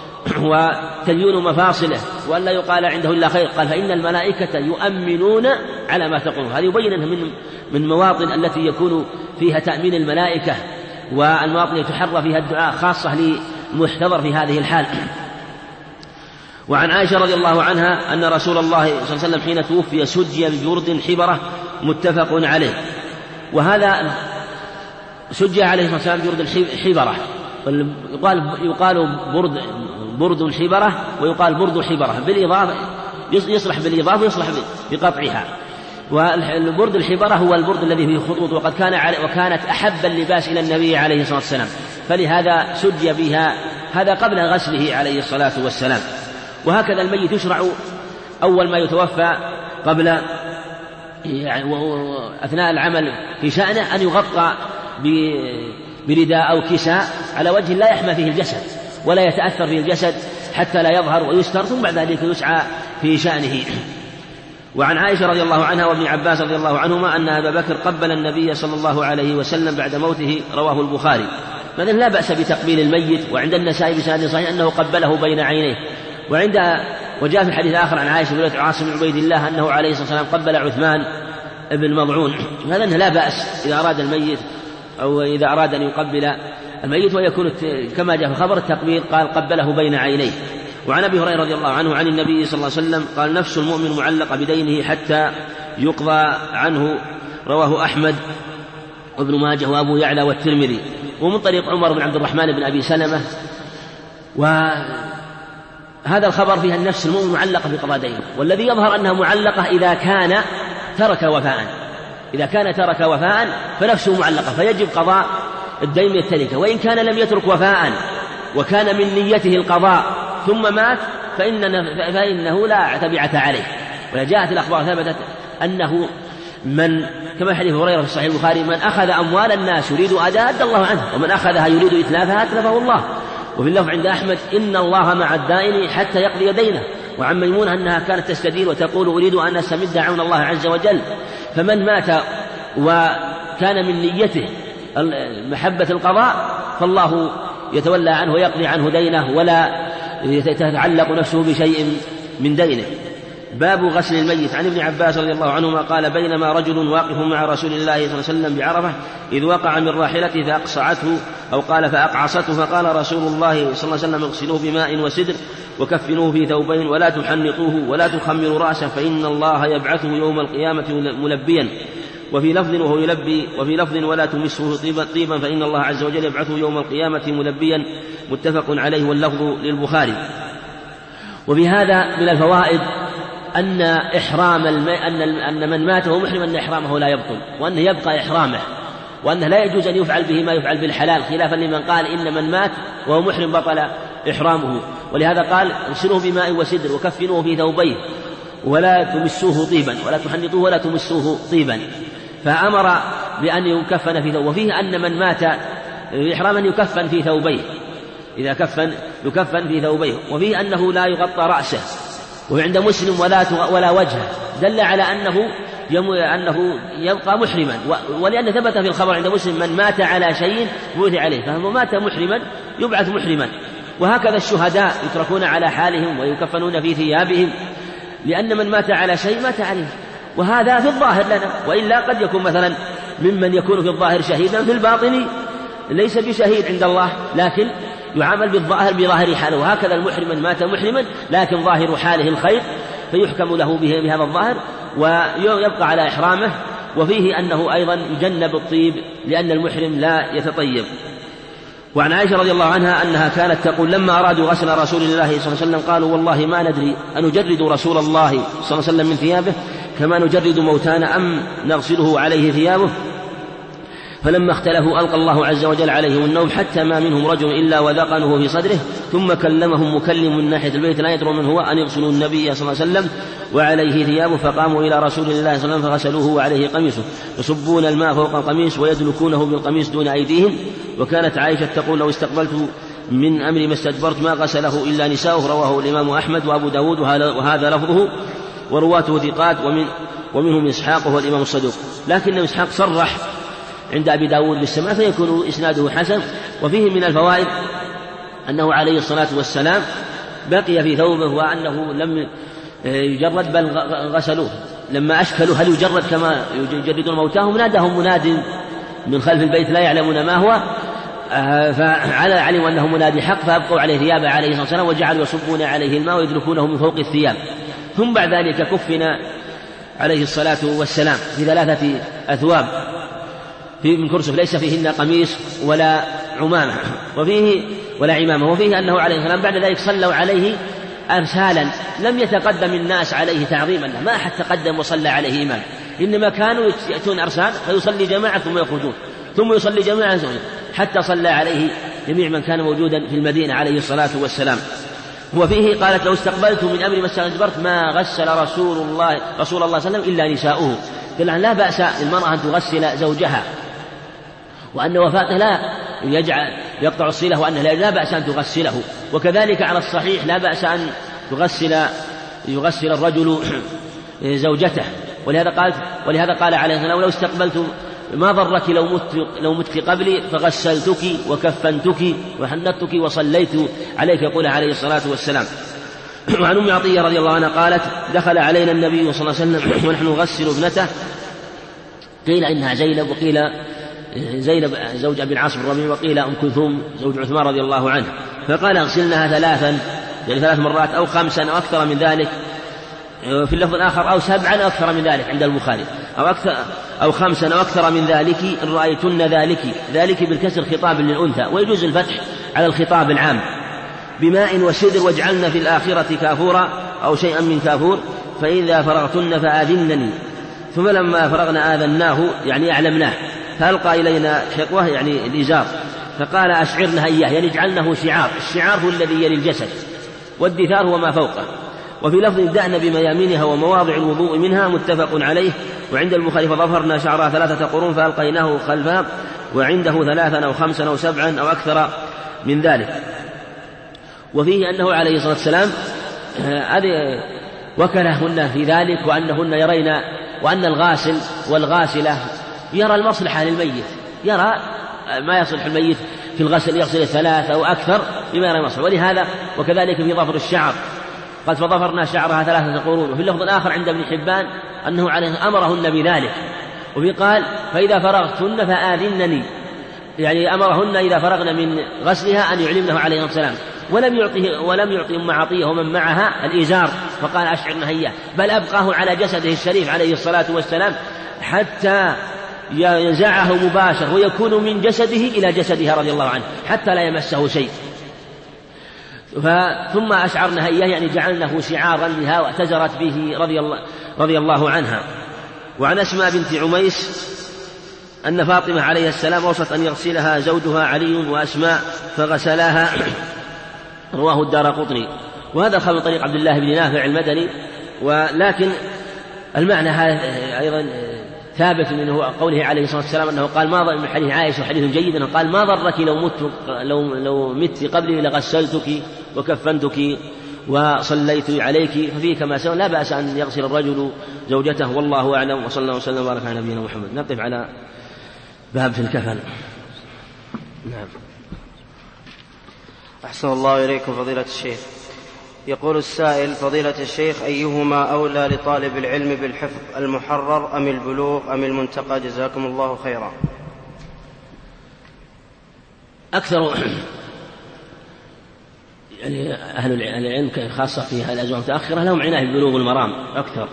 وتليون مفاصله وأن لا يقال عنده إلا خير. قال فإن الملائكة يؤمنون على ما تقولون. هذا يبين أنه من من مواطن التي يكون فيها تأمين الملائكة، والمواطن يتحرى فيها الدعاء خاصة للمحتضر في هذه الحال. وعن عائشة رضي الله عنها أن رسول الله صلى الله عليه وسلم حين توفي سجي ببرد حبرة متفق عليه. وهذا سجي عليه الصلاة والسلام ببرد حبرة، يقال يقال برد برد حبرة ويقال برد حبرة بالإضافة، يصلح بالإضافة ويصلح بقطعها. والبرد الحبرة هو البرد الذي فيه خطوط، وقد كان علي وكانت أحب اللباس إلى النبي عليه الصلاة والسلام، فلهذا سجي بها، هذا قبل غسله عليه الصلاة والسلام. وهكذا الميت يشرع أول ما يتوفى قبل يعني أثناء العمل في شأنه أن يغطى برداء أو كساء على وجه لا يحمى فيه الجسد ولا يتأثر فيه الجسد حتى لا يظهر ويستر، ثم بعد ذلك يسعى في شأنه. وعن عائشة رضي الله عنها وابن عباس رضي الله عنهما أن أبا بكر قبل النبي صلى الله عليه وسلم بعد موته، رواه البخاري. مثلا لا بأس بتقبيل الميت، وعند النسائي بسند صحيح أنه قبله بين عينيه. وعند وجاء في الحديث آخر عن عائشة بنت عاصم بن عبيد الله أنه عليه الصلاة والسلام قبل عثمان ابن مضعون. هذا أنه لا بأس إذا أراد الميت أو إذا أراد أن يقبل الميت، ويكون كما جاء في خبر التقبيل قال قبله بين عينيه. وعن أبي هريرة رضي الله عنه عن النبي صلى الله عليه وسلم قال نفس المؤمن معلقة بدينه حتى يقضى عنه، رواه أحمد وابن ماجه وأبو يعلى والترمذي. ومن طريق عمر بن عبد الرحمن بن أبي سلمة. وهذا الخبر فيها النفس المؤمن معلقة بقضاء دينه، والذي يظهر أنها معلقة إذا كان ترك وفاء، إذا كان ترك وفاء فنفسه معلقة فيجب قضاء الدين من التركة. وإن كان لم يترك وفاء وكان من نيته القضاء ثم مات فإن فإنه لا تبعة عليه. وجاءت الأخبار ثبتت أنه من كما حديث هريرة في صحيح البخاري من أخذ أموال الناس يريد أداء أدى الله عنه، ومن أخذها يريد إتلافها أتلفه الله. وفي اللفظ عند أحمد إن الله مع الدائن حتى يقضي دينه. وعن ميمونة أنها كانت تستدين وتقول أريد أن أستمد عون الله عز وجل. فمن مات وكان من نيته محبة القضاء فالله يتولى عنه ويقضي عنه دينه ولا يتعلق نفسه بشيء من دينه. باب غسل الميت. عن ابن عباس رضي الله عنهما قال بينما رجل واقف مع رسول الله صلى الله عليه وسلم بعرفة إذ وقع من راحلته فأقصعته أو قال فأقعصته، فقال رسول الله صلى الله عليه وسلم اغسلوه بماء وسدر وكفنوه في ثوبين ولا تحنطوه ولا تخمروا رأسه فإن الله يبعثه يوم القيامة ملبيا. وفي لفظ وهو يلبي وفي لفظ ولا تمسه طيبا, طيبا فإن الله عز وجل يبعثه يوم القيامة ملبيا، متفق عليه واللفظ للبخاري. وفي هذا من الفوائد أن إحرام الم... أن أن من مات وهو محرم أن إحرامه لا يبطل، وأنه يبقى إحرامه، وأنه لا يجوز أن يفعل به ما يفعل بالحلال، خلافا لمن قال إن من مات وهو محرم بطل إحرامه. ولهذا قال اغسلوه بماء وسدر وكفنوه في ثوبيه ولا تمسوه طيبا ولا تحنطوه ولا تمسوه طيبا، فأمر بأن يكفن في ثوبه. وفيه أن من مات إحراما يكفن في ثوبيه، إذا كفن يكفن في ثوبيه. وفيه أنه لا يغطى رأسه، وعند مسلم ولا ولا وجهه، دل على أنه أنه يبقى محرما، ولأن ثبت في الخبر عند مسلم من مات على شيء بعث عليه، فهو مات محرما يبعث محرما. وهكذا الشهداء يتركون على حالهم ويكفنون في ثيابهم، لأن من مات على شيء مات عليه، وهذا في الظاهر لنا. وإلا قد يكون مثلا ممن يكون في الظاهر شهيدا في الباطن ليس بشهيد عند الله، لكن يعامل بالظاهر بظاهر حاله. وهكذا المحرم من مات محرما لكن ظاهر حاله الخير فيحكم له به بهذا الظاهر ويبقى على إحرامه. وفيه أنه أيضا يجنب الطيب لأن المحرم لا يتطيب. وعن عائشة رضي الله عنها أنها كانت تقول لما أرادوا غسل رسول الله صلى الله عليه وسلم قالوا والله ما ندري أنجرد رسول الله صلى الله عليه وسلم من ثيابه كما نجرد موتانا أم نغسله عليه ثيابه. فلما اختلفوا ألقى الله عز وجل عليهم النوم حتى ما منهم رجل إلا وذقنه في صدره، ثم كلمهم مكلم من ناحية البيت لا يدرون من هو أن يغسلوا النبي صلى الله عليه وسلم وعليه ثيابه، فقاموا إلى رسول الله صلى الله عليه وسلم فغسلوه وعليه قميصه، يصبون الماء فوق القميص ويدلكونه بالقميص دون أيديهم. وكانت عائشة تقول لو استقبلت من أمري ما استدبرت ما غسله إلا نساؤه. رواه الإمام أحمد وأبو داود وهذا لفظه، ورواته ثقات ومن ومنهم إسحاق وهو الإمام الصدوق، لكن إسحاق صرح عند أبي داود بالسماع فيكون إسناده حسن. وفيه من الفوائد أنه عليه الصلاة والسلام بقي في ثوبه وأنه لم يجرد بل غسلوه. لما أشكلوا هل يجرد كما يجردون موتاهم نادهم مناد من خلف البيت لا يعلمون ما هو، فعلى علموا أنه منادي حق فأبقوا عليه ثيابه عليه الصلاة والسلام وجعلوا يصبون عليه الماء ويدلكونه من فوق الثياب. ثم بعد ذلك كفن عليه الصلاة والسلام في ثلاثة أثواب في من كرسف ليس فيهن قميص ولا عمامة وفيه ولا عمامة. وفيه أنه عليه السلام بعد ذلك صلوا عليه أرسالا، لم يتقدم الناس عليه تعظيما له، ما أحد تقدم وصلى عليه إمام، إنما كانوا يأتون أرسال فيصلي جماعة ثم يخرجون ثم يصلي جماعة حتى صلى عليه جميع من كان موجودا في المدينة عليه الصلاة والسلام. وفيه قالت لو استقبلت من أمر ما استدبرت ما غسل رسول الله رسول الله صلى الله عليه وسلم إلا نساؤه. قال لا بأس للمرأة أن تغسل زوجها، وأن وفاته لا يجعل يقطع الصلة، وأنه لا بأس أن تغسله. وكذلك على الصحيح لا بأس أن تغسل يغسل الرجل زوجته. ولهذا قال ولهذا قال عليه السلام لو استقبلت ما ضرك لو مت لو مت قبلي فغسلتك وكفنتك وحنطتك وصليت عليك، يقول عليه الصلاة والسلام. وعن أم عطية رضي الله عنها قالت دخل علينا النبي صلى الله عليه وسلم ونحن نغسل ابنته، قيل إنها زينب وقيل زينب زوج أبي العاص بن ربيعة وقيل أم كلثوم زوج عثمان رضي الله عنه، فقال اغسلناها ثلاثا يعني ثلاث مرات أو خمسا أو أكثر من ذلك، في اللفظ الآخر أو سبعا أو أكثر من ذلك عند البخاري، أو أكثر أو خمسا أو أكثر من ذلك إن رأيتن ذلك، ذلك بالكسر خطاب للأنثى، ويجوز الفتح على الخطاب العام بماء وسدر واجعلن في الآخرة كافورا أو شيئا من كافور فإذا فرغتن فآذنني. ثم لما فرغنا آذناه يعني أعلمناه، فألقى إلينا حقوة يعني الإزار فقال أشعرنها إياه يعني اجعلنه شعار. الشعار هو الذي يلي الجسد والدثار هو ما فوقه. وفي لفظ ابدأن بميامنها ومواضع الوضوء منها متفق عليه. وعند البخاري فظفرنا شعرها ثلاثة قرون فألقيناه خلفها، وعنده ثلاثا أو خمسا أو سبعا أو أكثر من ذلك. وفيه أنه عليه الصلاة والسلام وكلهن في ذلك، وأنهن يرين وأن الغاسل والغاسلة يرى المصلحة للميت، يرى ما يصلح الميت في الغسل يغسل الثلاث أو أكثر بما يرى المصلحة. ولهذا وكذلك في ظفر الشعر قد فظفرنا شعرها ثلاثة قرون. وفي اللفظ الآخر عند ابن حبان أنه عليه أمرهن بذلك، وفي قال فإذا فرغتن فآذنني يعني أمرهن إذا فرغن من غسلها أن يعلمنه عليه السلام. ولم يعطيه ولم يعطي أم عطية ومن معها الإزار فقال أشعرن هيا، بل أبقاه على جسده الشريف عليه الصلاة والسلام حتى ينزعه مباشر ويكون من جسده إلى جسدها رضي الله عنه حتى لا يمسه شيء. ثم أشعرنا إياه يعني جعلناه شعارا لها واعتزرت به رضي الله, رضي الله عنها. وعن أسماء بنت عميس أن فاطمة عليه السلام وصت أن يغسلها زوجها علي وأسماء فغسلاها، رواه الدارقطني. وهذا خبر طريق عبد الله بن نافع المدني، ولكن المعنى هذا أيضا ثابت منه قوله عليه الصلاة والسلام أنه قال ما ضر من حديث عائشة حديث جيد قال ما ضرك لو مت لو لو مت قبلي لغسلتك وكفنتك وصليت عليك، ففيه كما سوى لا بأس أن يغسل الرجل زوجته، والله أعلم. وصلى الله وسلم وبارك على نبينا محمد. نقف على باب في الكفن. نعم. أحسن الله إليكم فضيلة الشيخ. يقول السائل: فضيلة الشيخ، أيهما أولى لطالب العلم بالحفظ، المحرر أم البلوغ أم المنتقى؟ جزاكم الله خيرا. أكثر يعني أهل العلم خاصة في هذه الأزمنة المتأخرة لهم عناية ببلوغ المرام أكثر،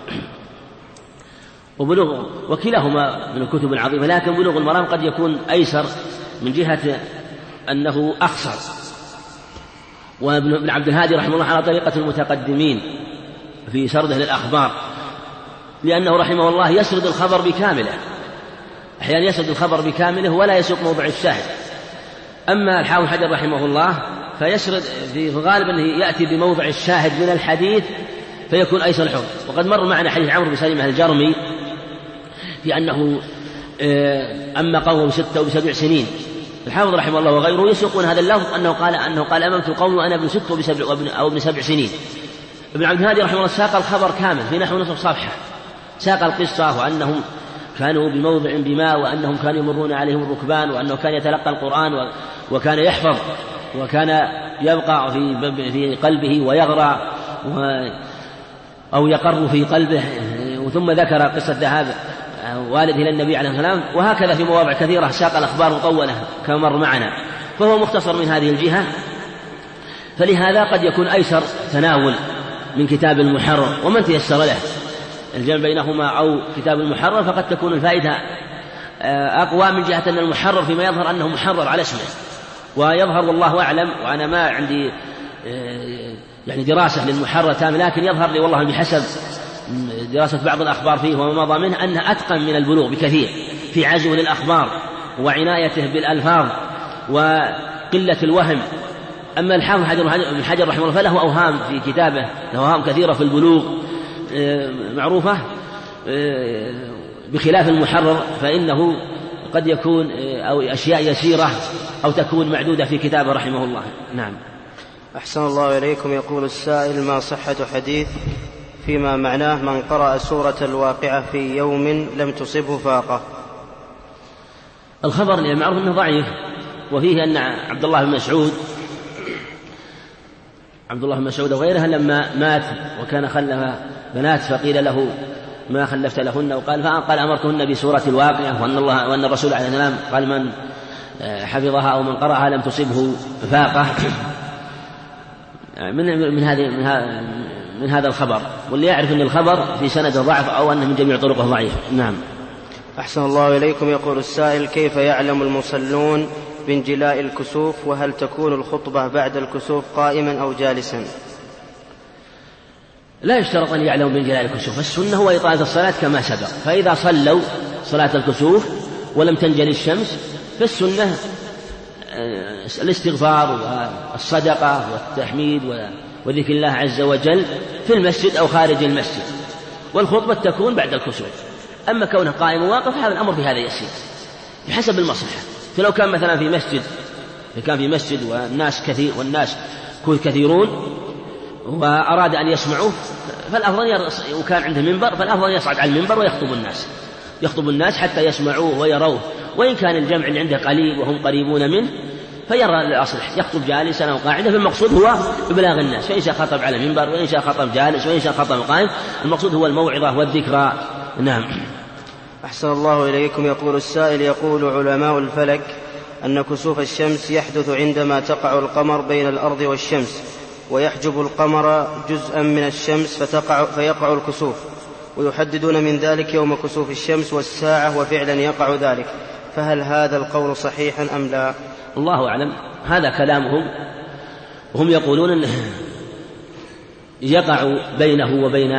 وبلوغ وكلاهما من الكتب العظيمة، لكن بلوغ المرام قد يكون أيسر من جهة أنه أخصر. وابن عبد الهادي رحمه الله على طريقة المتقدمين في سرده للأخبار، لأنه رحمه الله يسرد الخبر بكامله، أحيانا يسرد الخبر بكامله ولا يسوق موضع الشاهد. أما الحافظ حجر رحمه الله فيسرد في الغالب أنه يأتي بموضع الشاهد من الحديث فيكون أيسر الحفظ. وقد مر معنا حديث عمرو بن سلمة الجرمي في أنه أما قوم ستة وبسبع سنين. الحافظ رحمه الله وغيره يسوقون هذا اللفظ أنه قال أنه قال أممت القوم وأنا ابن ست وبسبع أو ابن سبع سنين. ابن عبد الهادي رحمه الله ساق الخبر كامل في نحو نصف صفحة، ساق القصة وأنهم كانوا بموضع بماء وأنهم كانوا يمرون عليهم الركبان وأنه كان يتلقى القرآن وكان يحفظ وكان يبقى في في قلبه ويغرى أو يقر في قلبه. ثم ذكر قصة ذهاب والد إلى النبي عليه الصلاة والسلام، وهكذا في مواضع كثيرة ساق الأخبار مطولة كما مر معنا، فهو مختصر من هذه الجهة. فلهذا قد يكون أيسر تناول من كتاب المحرر، ومن تيسر له الجمع بينهما أو كتاب المحرر فقد تكون الفائدة أقوى من جهة أن المحرر فيما يظهر أنه محرر على اسمه، ويظهر والله أعلم، وأنا ما عندي يعني دراسة للمحرر تام، لكن يظهر لي والله بحسب دراسة بعض الأخبار فيه وما مضى منه أنه أتقن من البلوغ بكثير في عزوه للأخبار وعنايته بالألفاظ وقلة الوهم. أما الحافظ بن حجر رحمه الله فله أوهام في كتابه، له أوهام كثيرة في البلوغ معروفة بخلاف المحرر، فإنه قد يكون أو أشياء يسيرة أو تكون معدودة في كتابه رحمه الله. نعم. أحسن الله إليكم. يقول السائل: ما صحة حديث فيما معناه من قرأ سورة الواقعة في يوم لم تصبه فاقة؟ الخبر المعروف أنه ضعيف، وفيه أن عبد الله بن مسعود عبد الله بن مسعود وغيرها لما مات وكان خلف بنات فقيل له ما خلفت لهن، وقال فقال أمرتهن بسورة الواقعة، وأن الله وأن الرسول عليه السلام قال من حفظها أو من قرأها لم تصبه فاقة. من من هذه من هذا الخبر، واللي يعرف أن الخبر في سند ضعف أو أنه من جميع طرقه ضعيف. نعم. أحسن الله إليكم. يقول السائل: كيف يعلم المصلون بانجلاء الكسوف، وهل تكون الخطبة بعد الكسوف قائما أو جالسا؟ لا يشترط أن يعلموا بانجلاء الكسوف، السنة هو إطالة الصلاة كما سبق، فإذا صلوا صلاة الكسوف ولم تنجلي الشمس فالسنة الاستغفار والصدقة والتحميد وذكر الله عز وجل في المسجد أو خارج المسجد، والخطبة تكون بعد الكسوف. أما كونه قائم وواقف هذا الأمر في هذا يسير بحسب المصلحة. فلو كان مثلا في مسجد كان في مسجد والناس كثير والناس كثيرون وأراد أن يسمعوه فالأفضل يرص... وكان عنده منبر فالأفضل يصعد على المنبر ويخطب الناس يخطب الناس حتى يسمعوه ويروه. وإن كان الجمع اللي عنده قليل وهم قريبون منه فيرى الأصلح يخطب جالسا أو قاعدا، فالمقصود هو إبلاغ الناس، فإن شاء خطب على المنبر وإن شاء خطب جالس وإن شاء خطب قائم، المقصود هو الموعظة والذكرى. نعم. أحسن الله إليكم. يقول السائل: يقول علماء الفلك أن كسوف الشمس يحدث عندما تقع القمر بين الأرض والشمس، ويحجب القمر جزءا من الشمس فتقع فيقع الكسوف، ويحددون من ذلك يوم كسوف الشمس والساعة، وفعلا يقع ذلك، فهل هذا القول صحيحا أم لا؟ الله أعلم. هذا كلامهم، وهم يقولون أنه يقع بينه وبين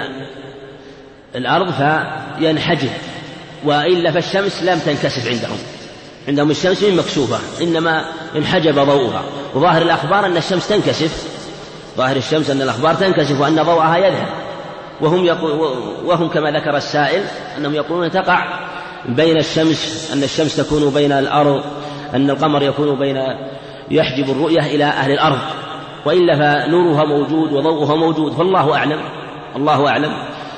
الأرض فينحجب، وإلا فالشمس لم تنكسف عندهم عندهم الشمس من مكسوفة، إنما انحجب ضوءها. وظاهر الأخبار أن الشمس تنكسف، ظاهر الشمس أن الأخبار تنكسف وأن ضوءها يذهب، وهم, يقول وهم كما ذكر السائل أنهم يقولون تقع بين الشمس، أن الشمس تكون بين الأرض، أن القمر يكون بين يحجب الرؤية إلى أهل الأرض، وإلا فنورها موجود وضوءها موجود، فالله أعلم الله أعلم.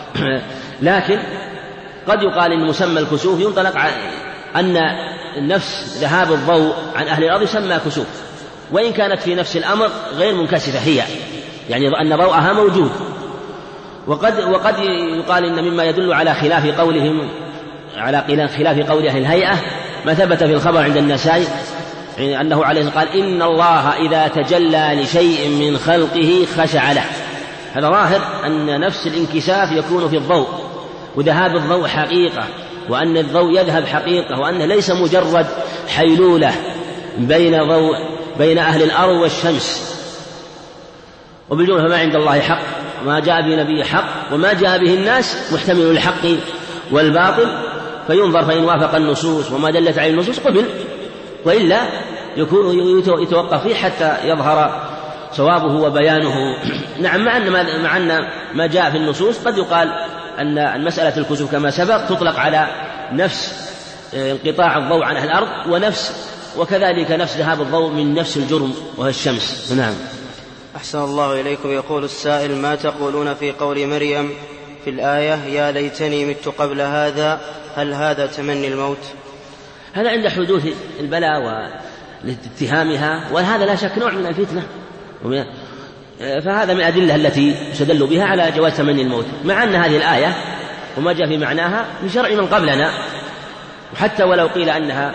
لكن قد يقال إن مسمى الكسوف ينطلق أن نفس ذهاب الضوء عن أهل الأرض يسمى كسوف، وإن كانت في نفس الأمر غير منكسفة هي، يعني أن ضوءها موجود. وقد, وقد يقال إن مما يدل على خلاف قولهم على خلاف قول أهل الهيئة ما ثبت في الخبر عند النسائي أنه عليه قال إن الله إذا تجلى لشيء من خلقه خشع له. هذا ظاهر أن نفس الانكساف يكون في الضوء، وذهاب الضوء حقيقة، وأن الضوء يذهب حقيقة، وأنه ليس مجرد حيلولة بين ضوء بين أهل الأرض والشمس. وبالجملة فما عند الله حق، وما جاء به نبي حق، وما جاء به الناس محتمل الحق والباطل، فينظر فإن وافق النصوص وما دلت عليه النصوص قبل، وإلا يكون يتوقف فيه حتى يظهر صوابه وبيانه. نعم، مع أن مع أن ما جاء في النصوص قد يقال أن مسألة الكسوف كما سبق تطلق على نفس انقطاع الضوء عن أهل الأرض، ونفس وكذلك نفس ذهاب الضوء من نفس الجرم وهي الشمس. نعم. أحسن الله إليكم. يقول السائل: ما تقولون في قول مريم في الآية يا ليتني مت قبل هذا؟ هل هذا تمني الموت؟ هذا عند حدوث البلاء واتهامها، وهذا لا شك نوع من الفتنة، فهذا من الأدلة التي استدلوا بها على جواز تمني الموت، مع أن هذه الآية وما جاء في معناها من شرع من قبلنا، وحتى ولو قيل أنها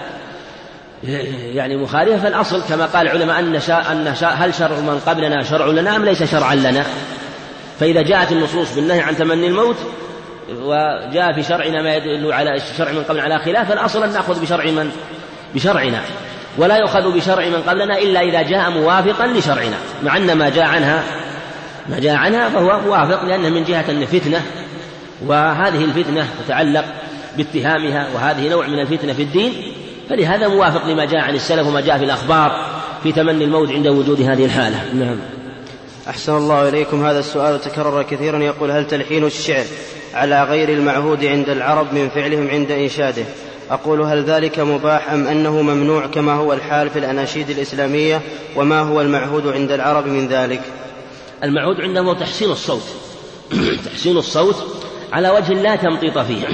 يعني مخالفة، فالأصل كما قال العلماء أن, شاء أن شاء هل شرع من قبلنا شرع لنا أم ليس شرعا لنا. فإذا جاءت النصوص بالنهي عن تمني الموت وجاء في شرعنا ما يدل على الشرع من قبل على خلاف، فالأصل أن نأخذ بشرع من بشرعنا، ولا يؤخذ بشرع من قبلنا إلا إذا جاء موافقا لشرعنا، مع أن ما جاء عنها ما جاء عنها فهو موافق، لأنه من جهة الفتنة، وهذه الفتنة تتعلق باتهامها، وهذه نوع من الفتنة في الدين، فلهذا موافق لما جاء عن السلف وما جاء في الأخبار في تمني الموت عند وجود هذه الحالة. نعم. أحسن الله إليكم. هذا السؤال تكرر كثيرا، يقول: هل تلحين الشعر على غير المعهود عند العرب من فعلهم عند إنشاده؟ أقول: هل ذلك مباح أم أنه ممنوع كما هو الحال في الأناشيد الإسلامية؟ وما هو المعهود عند العرب من ذلك؟ المعهود عندهم تحسين الصوت تحسين الصوت على وجه لا تمطيط فيه.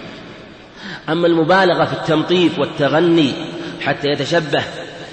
أما المبالغة في التمطيط والتغني حتى يتشبه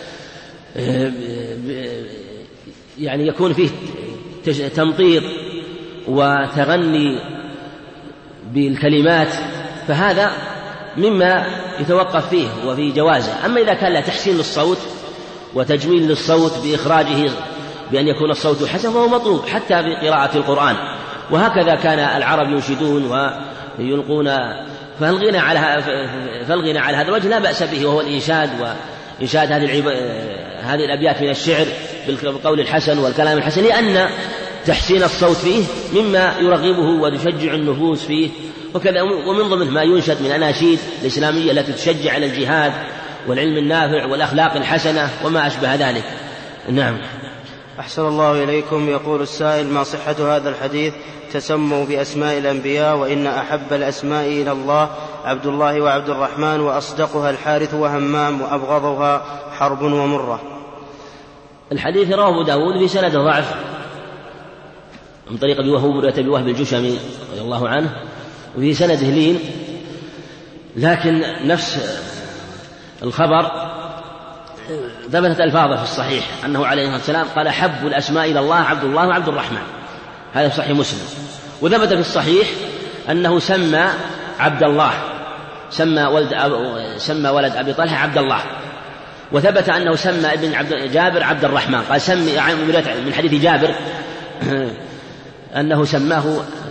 يعني يكون فيه تمطيط وتغني بالكلمات، فهذا مما يتوقف فيه وفي جوازه. أما إذا كان له تحسين للصوت وتجميل للصوت بإخراجه بأن يكون الصوت حسن فهو مطلوب حتى في قراءة القرآن، وهكذا كان العرب ينشدون ويلقون، فالغنى على فالغنى على هذا الوجه لا بأس به، وهو الإنشاد وإنشاد هذه العب... هذه الأبيات من الشعر بالقول الحسن والكلام الحسن، لأن تحسين الصوت فيه مما يرغبه ويشجع النفوس فيه، وكذا ومن ضمن ما ينشد من الأناشيد الإسلامية التي تشجع على الجهاد والعلم النافع والأخلاق الحسنة وما أشبه ذلك. نعم. أحسن الله إليكم. يقول السائل: ما صحة هذا الحديث تسموا بأسماء الأنبياء وإن أحب الأسماء إلى الله عبد الله وعبد الرحمن، وأصدقها الحارث وهمام، وأبغضها حرب ومرة؟ الحديث رواه أبو داود في سند ضعف من طريق أبي وهب أبي وهب الجشمي رضي الله عنه، وفي سنده لين، لكن نفس الخبر ثبتت ألفاظه في الصحيح أنه عليه الصلاة والسلام قال: حب الأسماء إلى الله عبد الله وعبد الرحمن، هذا في صحيح مسلم. وثبت في الصحيح أنه سمى عبد الله سمى ولد سمى ولد أبي طلحة عبد الله، وثبت أنه سمى ابن عبد جابر عبد الرحمن، قال سمي من حديث جابر أنه سماه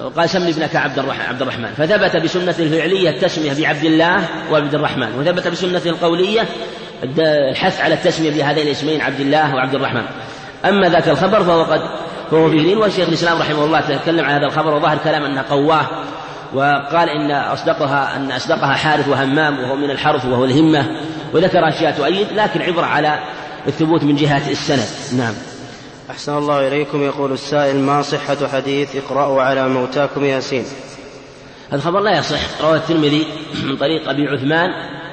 قال سمي ابنك عبد الرحمن، فثبت بسنة الفعلية التسمية بعبد الله وعبد الرحمن، وثبت بسنة القولية الحث على التسمية بهذين الاسمين عبد الله وعبد الرحمن. أما ذاك الخبر فهو قد فهو فيه لين، والشيخ الإسلام رحمه الله تكلم عن هذا الخبر وظاهر كلام أنه قواه، وقال إن أصدقها أن أصدقها حارث وهمام وهو من الحرث وهو الهمة، وذكر أشياء تؤيد، لكن عبرة على الثبوت من جهة السند. نعم. أحسن الله إليكم. يقول السائل: ما صحة حديث اقرأوا على موتاكم ياسين؟ هذا الخبر لا يصح. رواه الترمذي من طريق أبي عثمان،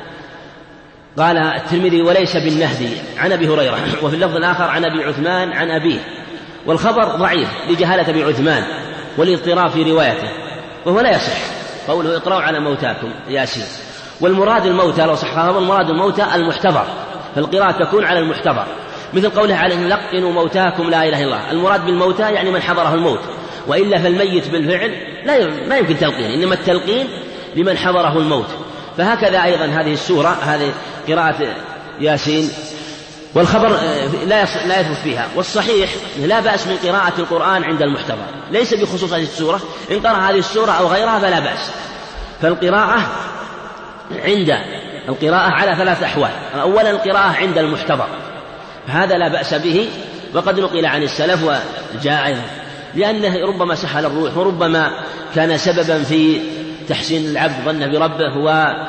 قال الترمذي: وليس بالنهدي، عن أبي هريرة، وفي اللفظ الآخر عن أبي عثمان عن أبيه، والخبر ضعيف لجهالة أبي عثمان والاضطراب في روايته، وهو لا يصح قوله اقرأوا على موتاكم ياسين. والمراد الموتى لو صح هذا المراد الموتى المحتضر، فالقراءة تكون على المحتضر، مثل قوله عليه: لقنوا موتاكم لا إله إلا الله. المراد بالموتى يعني من حضره الموت، وإلا فالميت بالفعل لا ما يمكن تلقين، إنما التلقين لمن حضره الموت. فهكذا أيضا هذه السورة، هذه قراءة ياسين، والخبر لا لا يثبت فيها. والصحيح لا بأس من قراءة القرآن عند المحتضر، ليس بخصوص هذه السورة، إن قرأ هذه السورة أو غيرها فلا بأس. فالقراءة عند القراءة على ثلاث أحوال: أولا القراءة عند المحتضر، هذا لا بأس به، وقد نقل عن السلف وجاء أيضا، لأنه ربما سحل الروح، وربما كان سببا في تحسين العبد ظن بربه،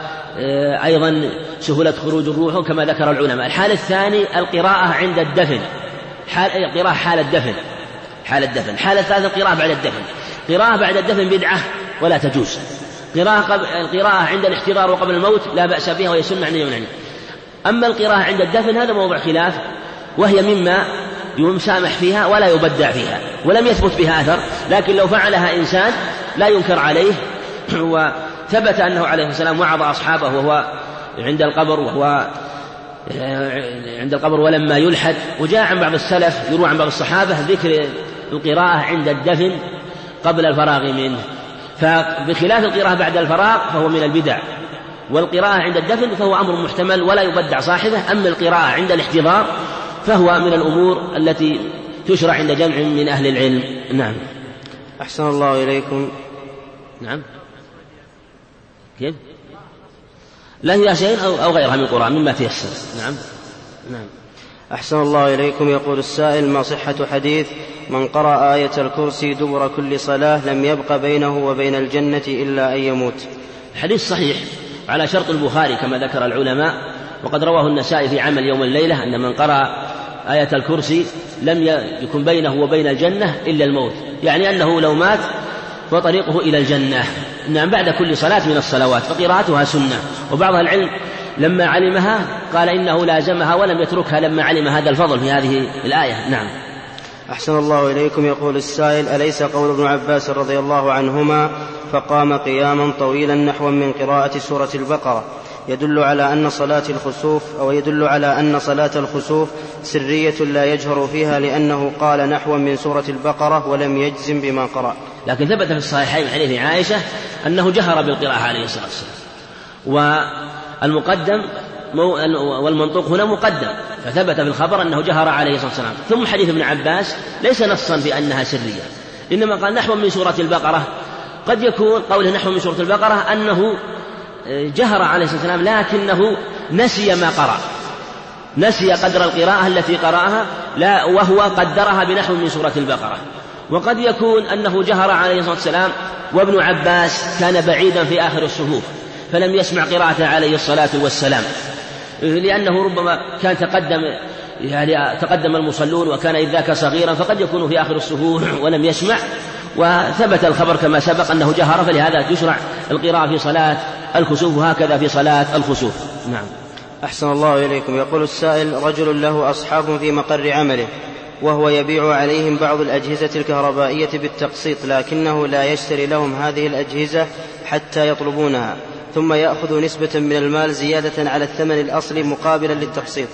وأيضا سهولة خروج الروح كما ذكر العلماء. الحال الثاني القراءة عند الدفن، حال القراءة حال الدفن حال الدفن الحالة الثالثة القراءة بعد الدفن. قراءة بعد الدفن بدعة ولا تجوز. قراءة القراءة عند الاحتضار وقبل الموت لا بأس بها وهي سنة عني ومن. أما القراءة عند الدفن هذا موضوع خلاف، وهي مما يسامح فيها ولا يبدع فيها، ولم يثبت بها أثر، لكن لو فعلها إنسان لا ينكر عليه. وثبت أنه عليه السلام وعظ أصحابه وهو عند القبر وهو عند القبر ولما يلحد. وجاء عن بعض السلف يروى عن بعض الصحابة ذكر القراءة عند الدفن قبل الفراغ منه، فبخلاف القراءة بعد الفراغ فهو من البدع، والقراءة عند الدفن فهو أمر محتمل ولا يبدع صاحبه. أما القراءة عند الاحتضار فهو من الأمور التي تشرع عند جمع من أهل العلم. نعم. أحسن الله إليكم. نعم. كيف؟ لا هي شيء أو غيرها من القرآن مما تيسر. نعم. نعم. أحسن الله إليكم. يقول السائل: ما صحة حديث من قرأ آية الكرسي دبر كل صلاة لم يبق بينه وبين الجنة إلا أن يموت؟ حديث صحيح على شرط البخاري كما ذكر العلماء، وقد رواه النسائي في عمل يوم الليلة أن من قرأ آية الكرسي لم يكن بينه وبين الجنة إلا الموت، يعني أنه لو مات فطريقه إلى الجنة. نعم، بعد كل صلاة من الصلوات، فقراءتها سنة. وبعض العلم لما علمها قال إنه لازمها ولم يتركها لما علم هذا الفضل في هذه الآية. نعم. أحسن الله إليكم. يقول السائل: أليس قول ابن عباس رضي الله عنهما فقام قياما طويلا نحوا من قراءة سورة البقرة يدل على أن صلاة الخسوف أو يدل على أن صلاة الخسوف سرية لا يجهر فيها، لأنه قال نحوا من سورة البقرة ولم يجزم بما قرأ؟ لكن ثبت في الصحيحين حديث عائشة أنه جهر بالقراءة عليه الصلاة والسلام، والمقدم والمنطوق هنا مقدم، فثبت في الخبر أنه جهر عليه الصلاة والسلام. ثم حديث ابن عباس ليس نصا في أنها سرية، إنما قال نحو من سورة البقرة. قد يكون قوله نحو من سورة البقرة أنه جهر عليه الصلاة والسلام لكنه نسي ما قرأ، نسي قدر القراءة التي قرأها، لا وهو قدرها بنحو من سورة البقرة. وقد يكون أنه جهر عليه الصلاة والسلام وابن عباس كان بعيدا في آخر الصفوف فلم يسمع قراءته عليه الصلاة والسلام، لأنه ربما كان تقدم يعني تقدم المصلون وكان إذ ذاك صغيرا، فقد يكون في آخر الصفوف ولم يسمع. وثبت الخبر كما سبق أنه جهر، فلهذا تشرع القراءة في صلاة الخسوف وهكذا في صلاة الخسوف. نعم. أحسن الله إليكم. يقول السائل: رجل له أصحاب في مقر عمله وهو يبيع عليهم بعض الأجهزة الكهربائية بالتقسيط، لكنه لا يشتري لهم هذه الأجهزة حتى يطلبونها، ثم يأخذ نسبة من المال زيادة على الثمن الأصلي مقابلا للتقسيط.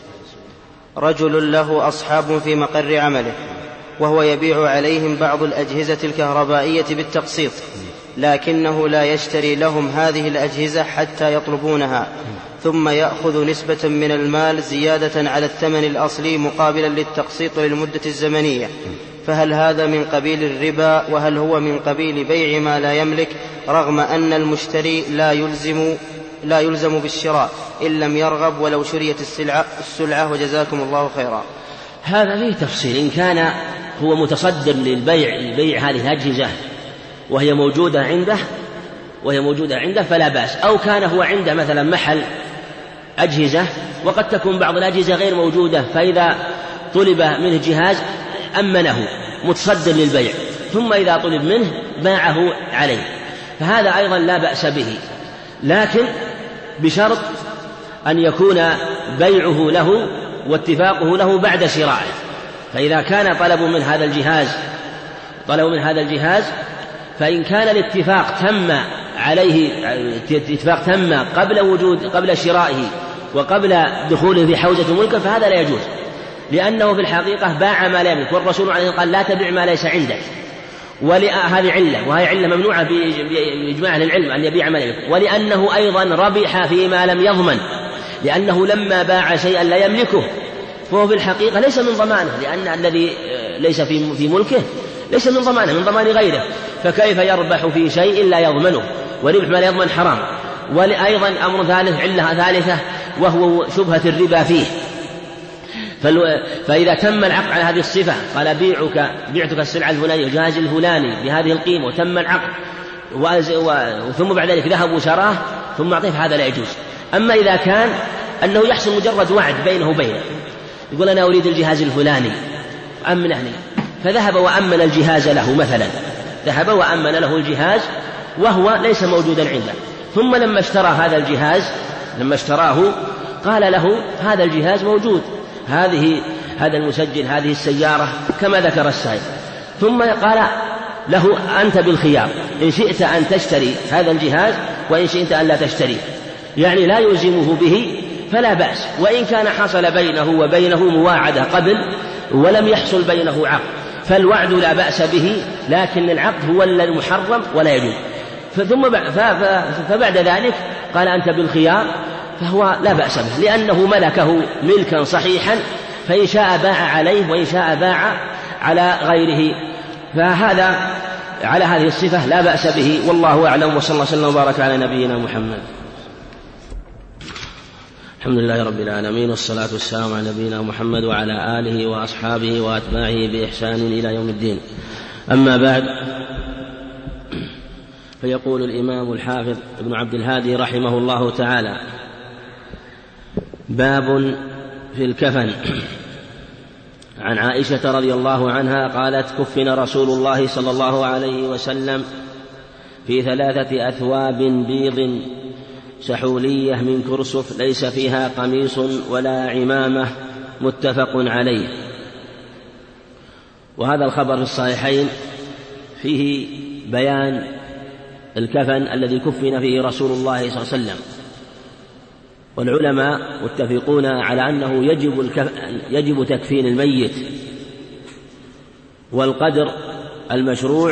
رجل له أصحاب في مقر عمله وهو يبيع عليهم بعض الأجهزة الكهربائية بالتقسيط، لكنه لا يشتري لهم هذه الأجهزة حتى يطلبونها، ثم يأخذ نسبة من المال زيادة على الثمن الأصلي مقابلا للتقسيط للمدة الزمنية، فهل هذا من قبيل الربا؟ وهل هو من قبيل بيع ما لا يملك رغم أن المشتري لا يلزم, لا يلزم بالشراء إن لم يرغب ولو شريت السلعة, السلعة وجزاكم الله خيرا. هذا فيه تفصيل. إن كان هو متصدر للبيع لبيع هذه الأجهزة وهي موجودة عنده وهي موجودة عنده فلا بأس، أو كان هو عنده مثلا محل أجهزة وقد تكون بعض الأجهزة غير موجودة، فإذا طلب منه جهاز أمنه متصدر للبيع، ثم إذا طلب منه باعه عليه، فهذا أيضا لا بأس به، لكن بشرط أن يكون بيعه له واتفاقه له بعد شرائه. فإذا كان طلب من هذا الجهاز طلب من هذا الجهاز فإن كان الاتفاق تم عليه اتفاق تم قبل وجود قبل شرائه وقبل دخوله في حوزة ملكه فهذا لا يجوز، لأنه في الحقيقة باع ما لا يملك، والرسول عليه قال لا تبيع ما ليس عندك، وهذه علة، وهي علة ممنوعة بإجماع أهل العلم أن يبيع ما لا يملك، ولأنه أيضا ربح فيما لم يضمن، لأنه لما باع شيئا لا يملكه فهو في الحقيقة ليس من ضمانه، لأن الذي ليس في ملكه ليس من ضمانه، من ضمان غيره، فكيف يربح في شيء لا يضمنه؟ وربح ما لا يضمن حرام. وأيضا أمر ثالث علة ثالثة وهو شبهة الربا فيه. فإذا تم العقد على هذه الصفة قال بيعك بيعتك السلعة الفلانية الجهاز الفلاني بهذه القيمة وتم العقد ثم بعد ذلك ذهب وشراه ثم أعطيه هذا لا يجوز. أما إذا كان أنه يحصل مجرد وعد بينه وبينه، يقول أنا أريد الجهاز الفلاني أمنني، فذهب وأمن الجهاز له مثلا، ذهب وأمن له الجهاز وهو ليس موجودا عنده، ثم لما اشترى هذا الجهاز لما اشتراه قال له هذا الجهاز موجود، هذه هذا المسجل هذه السيارة كما ذكر السائل، ثم قال له أنت بالخيار إن شئت أن تشتري هذا الجهاز وإن شئت أن لا تشتري، يعني لا يلزمه به فلا بأس. وإن كان حصل بينه وبينه مواعدة قبل ولم يحصل بينه عقد فالوعد لا بأس به، لكن العقد هو المحرم ولا يجوز. ثم فبعد ذلك قال أنت بالخيار فهو لا بأس به، لأنه ملكه ملكا صحيحا، فإن شاء باع عليه وإن شاء باع على غيره، فهذا على هذه الصفة لا بأس به، والله أعلم. وصلى الله وسلم وبارك على نبينا محمد. الحمد لله رب العالمين، والصلاة والسلام على نبينا محمد وعلى آله وأصحابه وأتباعه بإحسان إلى يوم الدين. أما بعد، فيقول الإمام الحافظ ابن عبد الهادي رحمه الله تعالى: باب في الكفن. عن عائشة رضي الله عنها قالت: كفن رسول الله صلى الله عليه وسلم في ثلاثة أثواب بيض سحولية من كرسف ليس فيها قميص ولا عمامة، متفق عليه. وهذا الخبر في الصحيحين فيه بيان الكفن الذي كفن فيه رسول الله صلى الله عليه وسلم، والعلماء متفقون على أنه يجب, الكف... يجب تكفين الميت، والقدر المشروع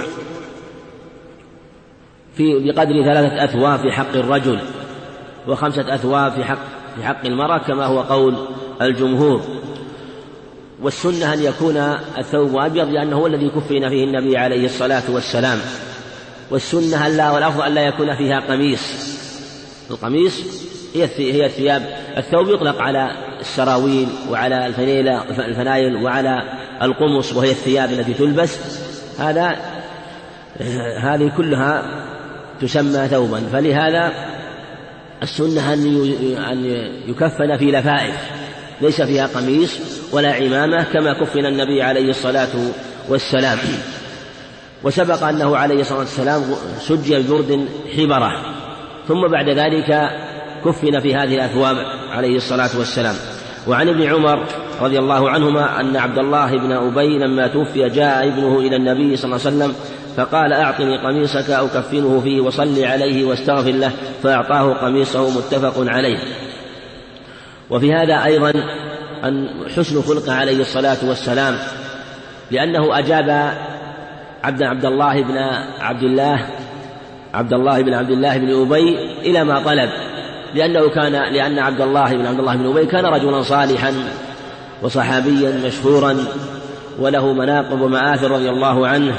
في بقدر ثلاثة أثواب في حق الرجل وخمسة أثواب في حق في حق المرأة كما هو قول الجمهور. والسنة أن يكون الثوب أبيض لأنه هو الذي كفن فيه النبي عليه الصلاة والسلام، والسنة ألا والأفضل ألا يكون فيها قميص. القميص هي الثياب، الثوب يطلق على السراويل وعلى الفنايل وعلى القمص وهي الثياب التي تلبس، هذا هذه كلها تسمى ثوبا. فلهذا السنة أن يكفن في لفائف ليس فيها قميص ولا عمامة كما كفن النبي عليه الصلاة والسلام. وسبق أنه عليه الصلاة والسلام سجي ببرد حبرة، ثم بعد ذلك كفن في هذه الأثواب عليه الصلاة والسلام. وعن ابن عمر رضي الله عنهما أن عبد الله بن أبي لما توفي جاء ابنه إلى النبي صلى الله عليه وسلم فقال: أعطني قميصك أو كفنه فيه وصل عليه واستغفر له، فأعطاه قميصه، متفق عليه. وفي هذا أيضا أن حسن خلقه عليه الصلاة والسلام، لأنه أجاب عبد عبد الله بن عبد الله عبد الله بن عبد الله بن أبي إلى ما طلب، لأنه كان لأن عبد الله بن عبد الله بن أبي كان رجلا صالحا وصحابيا مشهورا، وله مناقب ومآثر رضي الله عنه،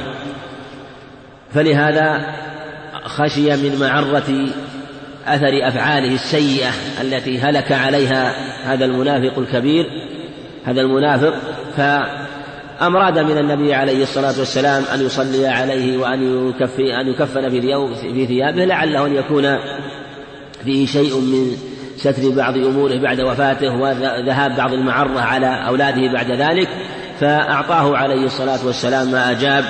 فلهذا خشي من معرة أثر أفعاله السيئة التي هلك عليها هذا المنافق الكبير هذا المنافق فأمراد من النبي عليه الصلاة والسلام أن يصلي عليه وأن يكفي أن يكفن في ثيابه، لعله أن يكون فيه شيء من ستر بعض أموره بعد وفاته وذهاب بعض المعرة على أولاده بعد ذلك، فأعطاه عليه الصلاة والسلام ما أجاب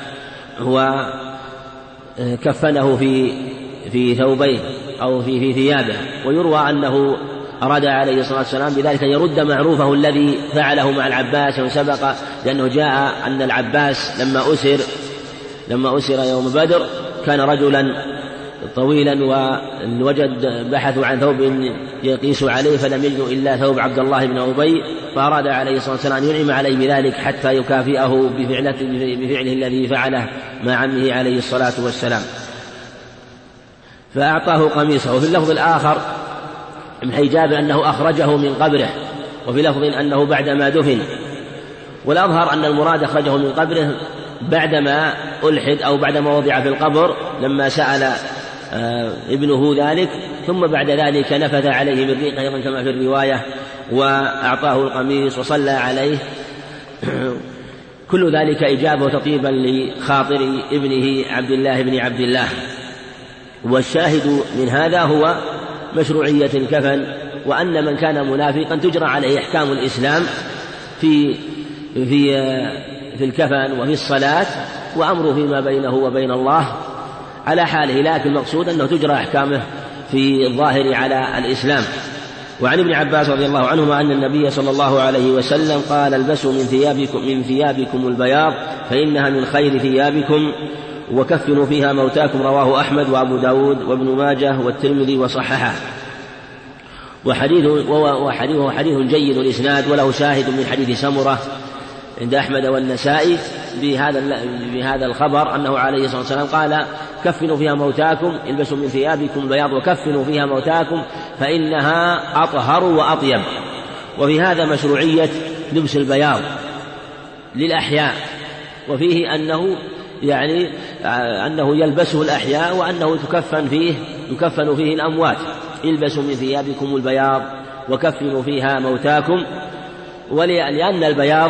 وكفنه في في ثوبيه أو في في ثيابه. ويروى أنه أراد عليه الصلاة والسلام بذلك أن يرد معروفه الذي فعله مع العباس وسبق، لأنه جاء أن العباس لما أسر لما أسر يوم بدر كان رجلا طويلا، ووجد بحثوا عن ثوب يقيس عليه فلم يجدوا إلا ثوب عبد الله بن أبي، فأراد عليه الصلاة والسلام أن ينعم عليه بذلك حتى يكافئه بفعله الذي فعله مع عمه عليه الصلاة والسلام، فأعطاه قميصه. وفي اللفظ الآخر من حديث جابر أنه أخرجه من قبره، وفي لفظ أنه بعدما دفن، والأظهر أن المراد أخرجه من قبره بعدما ألحد أو بعدما وضع في القبر لما سأل ابنه ذلك، ثم بعد ذلك نفث عليه من ريقه أيضا كما في الرواية وأعطاه القميص وصلى عليه. كل ذلك إجابة وتطيبا لخاطر ابنه عبد الله بن عبد الله. والشاهد من هذا هو مشروعية الكفن، وأن من كان منافقا تجرى عليه أحكام الإسلام في في في الكفن وفي الصلاة، وأمره فيما بينه وبين الله على حاله، لكن المقصود أنه تجرى أحكامه في الظاهر على الإسلام. وعن ابن عباس رضي الله عنهما أن النبي صلى الله عليه وسلم قال: البسوا من ثيابكم من ثيابكم البياض فإنها من خير ثيابكم، وكفنوا فيها موتاكم. رواه أحمد وأبو داود وابن ماجه والترمذي وصححه. وحديث وحديثه حديث جيد الإسناد، وله شاهد من حديث سمرة عند أحمد والنسائي بهذا بهذا الخبر أنه عليه الصلاة والسلام قال: كفنوا فيها موتاكم، البسوا من ثيابكم البياض وكفنوا فيها موتاكم فإنها أطهر وأطيب. وفي هذا مشروعية لبس البياض للأحياء، وفيه أنه يعني أنه يلبسه الأحياء وأنه تكفن فيه يكفن فيه الأموات. البسوا من ثيابكم البياض وكفنوا فيها موتاكم. ولأن البياض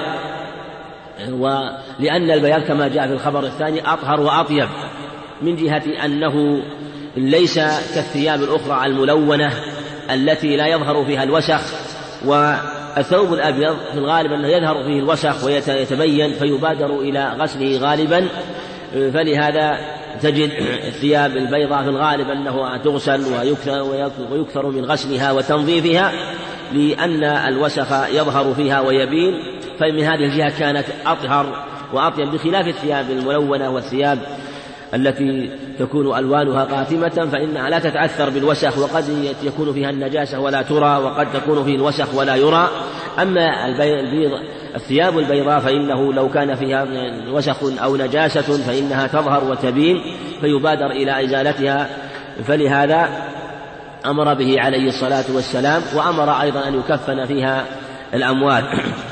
ولأن البياض كما جاء في الخبر الثاني أطهر وأطيب، من جهة أنه ليس كالثياب الأخرى الملونة التي لا يظهر فيها الوسخ، والثوب الأبيض في الغالب أنه يظهر فيه الوسخ ويتبين فيبادر إلى غسله غالبا، فلهذا تجد الثياب البيضاء في الغالب أنه تغسل ويكثر من غسلها وتنظيفها لأن الوسخ يظهر فيها ويبين، فمن هذه الجهة كانت أطهر وأطيب، بخلاف الثياب الملونة والثياب التي تكون ألوانها قاتمة فإنها لا تتأثر بالوسخ، وقد يكون فيها النجاسة ولا ترى، وقد تكون فيه الوسخ ولا يرى. أما البيض الثياب البيضاء فإنه لو كان فيها وسخ أو نجاسة فإنها تظهر وتبين فيبادر إلى إزالتها، فلهذا أمر به عليه الصلاة والسلام، وأمر أيضا أن يكفن فيها الأموات.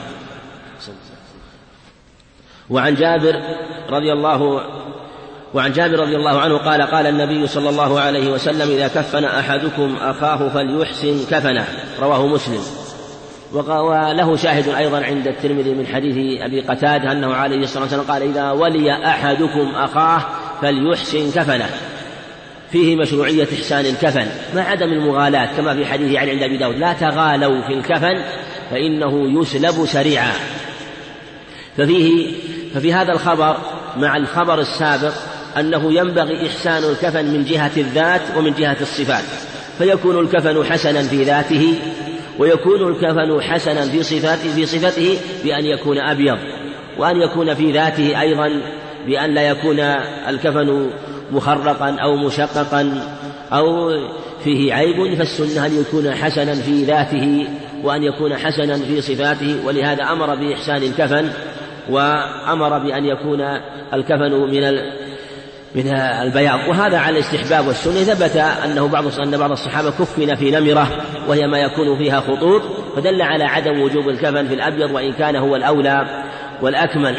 وعن جابر رضي الله وعن جابر رضي الله عنه قال: قال النبي صلى الله عليه وسلم: إذا كفن أحدكم أخاه فليحسن كفنه. رواه مسلم. وله شاهد أيضا عند الترمذي من حديث أبي قتادة أنه عليه الصلاة والسلام قال: إذا ولي أحدكم أخاه فليحسن كفنه. فيه مشروعية إحسان الكفن مع عدم المغالاة، كما في حديث يعني عند أبي داود: لا تغالوا في الكفن فإنه يسلب سريعا. ففيه ففي هذا الخبر مع الخبر السابق أنه ينبغي إحسان الكفن من جهة الذات ومن جهة الصفات، فيكون الكفن حسنا في ذاته، ويكون الكفن حسنا في صفاته في صفته بأن يكون أبيض، وأن يكون في ذاته أيضا بأن لا يكون الكفن مخرقا أو مشققا أو فيه عيب، فالسنة أن يكون حسنا في ذاته وأن يكون حسنا في صفاته. ولهذا أمر بإحسان الكفن، وأمر بأن يكون الكفن من من البياض، وهذا على الاستحباب والسنة. ثبت أنه بعض أن بعض الصحابة كفن في نمرة وهي ما يكون فيها خطوط، فدل على عدم وجوب الكفن في الأبيض وإن كان هو الأولى والأكمل.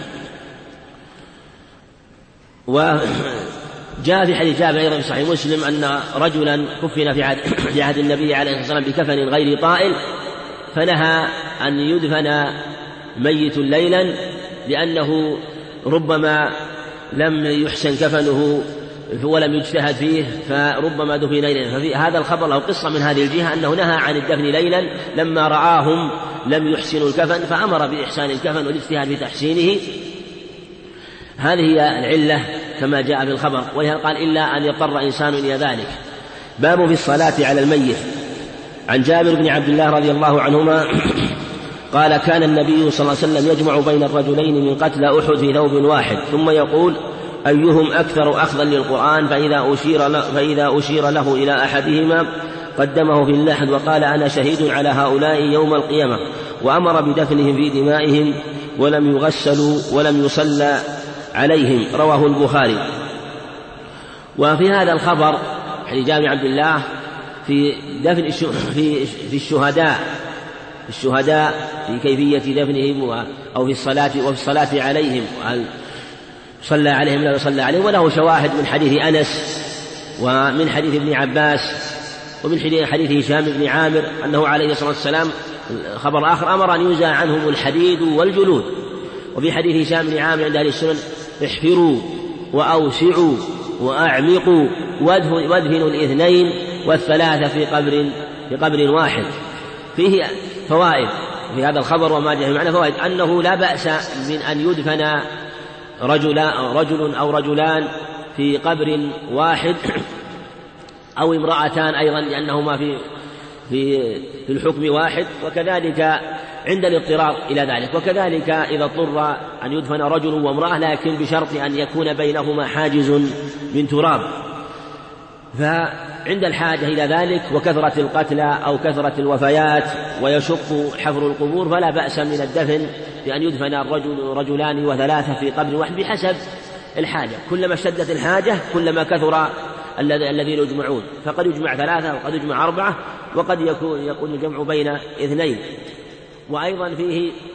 وجاء في حديث جابر أيضا في صحيح مسلم أن رجلا كفن في عهد, في عهد النبي عليه الصلاة والسلام بكفن غير طائل، فنهى أن يدفن ميت ليلا لأنه ربما لم يحسن كفنه ولم يجتهد فيه فربما دفن ليلا. ففي هذا الخبر له قصة من هذه الجهة أنه نهى عن الدفن ليلا لما رآهم لم يحسنوا الكفن فأمر بإحسان الكفن والاجتهاد في تحسينه. هذه هي العلة كما جاء في الخبر، ولهذا قال إلا أن يضطر إنسان إلى ذلك. باب في الصلاة على الميت. عن جابر بن عبد الله رضي الله عنهما قال كان النبي صلى الله عليه وسلم يجمع بين الرجلين من قتلى أحد في ثوب واحد ثم يقول أيهم أكثر أخذا للقرآن، فإذا أشير له, فإذا أشير له إلى أحدهما قدمه في اللحد وقال أنا شهيد على هؤلاء يوم القيامة، وأمر بدفنهم في دمائهم ولم يغسلوا ولم يصلى عليهم. رواه البخاري. وفي هذا الخبر حديث جابر بن عبد الله في دفن في في الشهداء في الشهداء في كيفية دفنهم أو في الصلاة وفي الصلاة عليهم، وهل صلى عليهم لا يصلى عليهم. وله شواهد من حديث أنس ومن حديث ابن عباس ومن حديث هشام بن عامر أنه عليه الصلاة والسلام خبر آخر أمر أن ينزع عنهم الحديد والجلود. وفي حديث هشام بن عامر عند أهل السنن احفروا وأوسعوا وأعمقوا وادفنوا الاثنين والثلاثة في قبر في قبر واحد. فيه فوائد في هذا الخبر وما جاء معنا فوائد أنه لا بأس من أن يدفن رجل رجل أو رجلان في قبر واحد أو امرأتان أيضا لأنهما في في في الحكم واحد، وكذلك عند الاضطرار إلى ذلك. وكذلك إذا اضطر أن يدفن رجل وامرأة لكن بشرط أن يكون بينهما حاجز من تراب، فعند الحاجة إلى ذلك وكثرة القتلى أو كثرة الوفيات ويشق حفر القبور فلا بأس من الدفن بأن يدفن الرجل رجلان وثلاثة في قبر واحد بحسب الحاجة. كلما اشتدت الحاجة كلما كثر الذين يجمعون، فقد يجمع ثلاثة وقد يجمع أربعة وقد يكون يكون الجمع بين اثنين. وأيضا فيه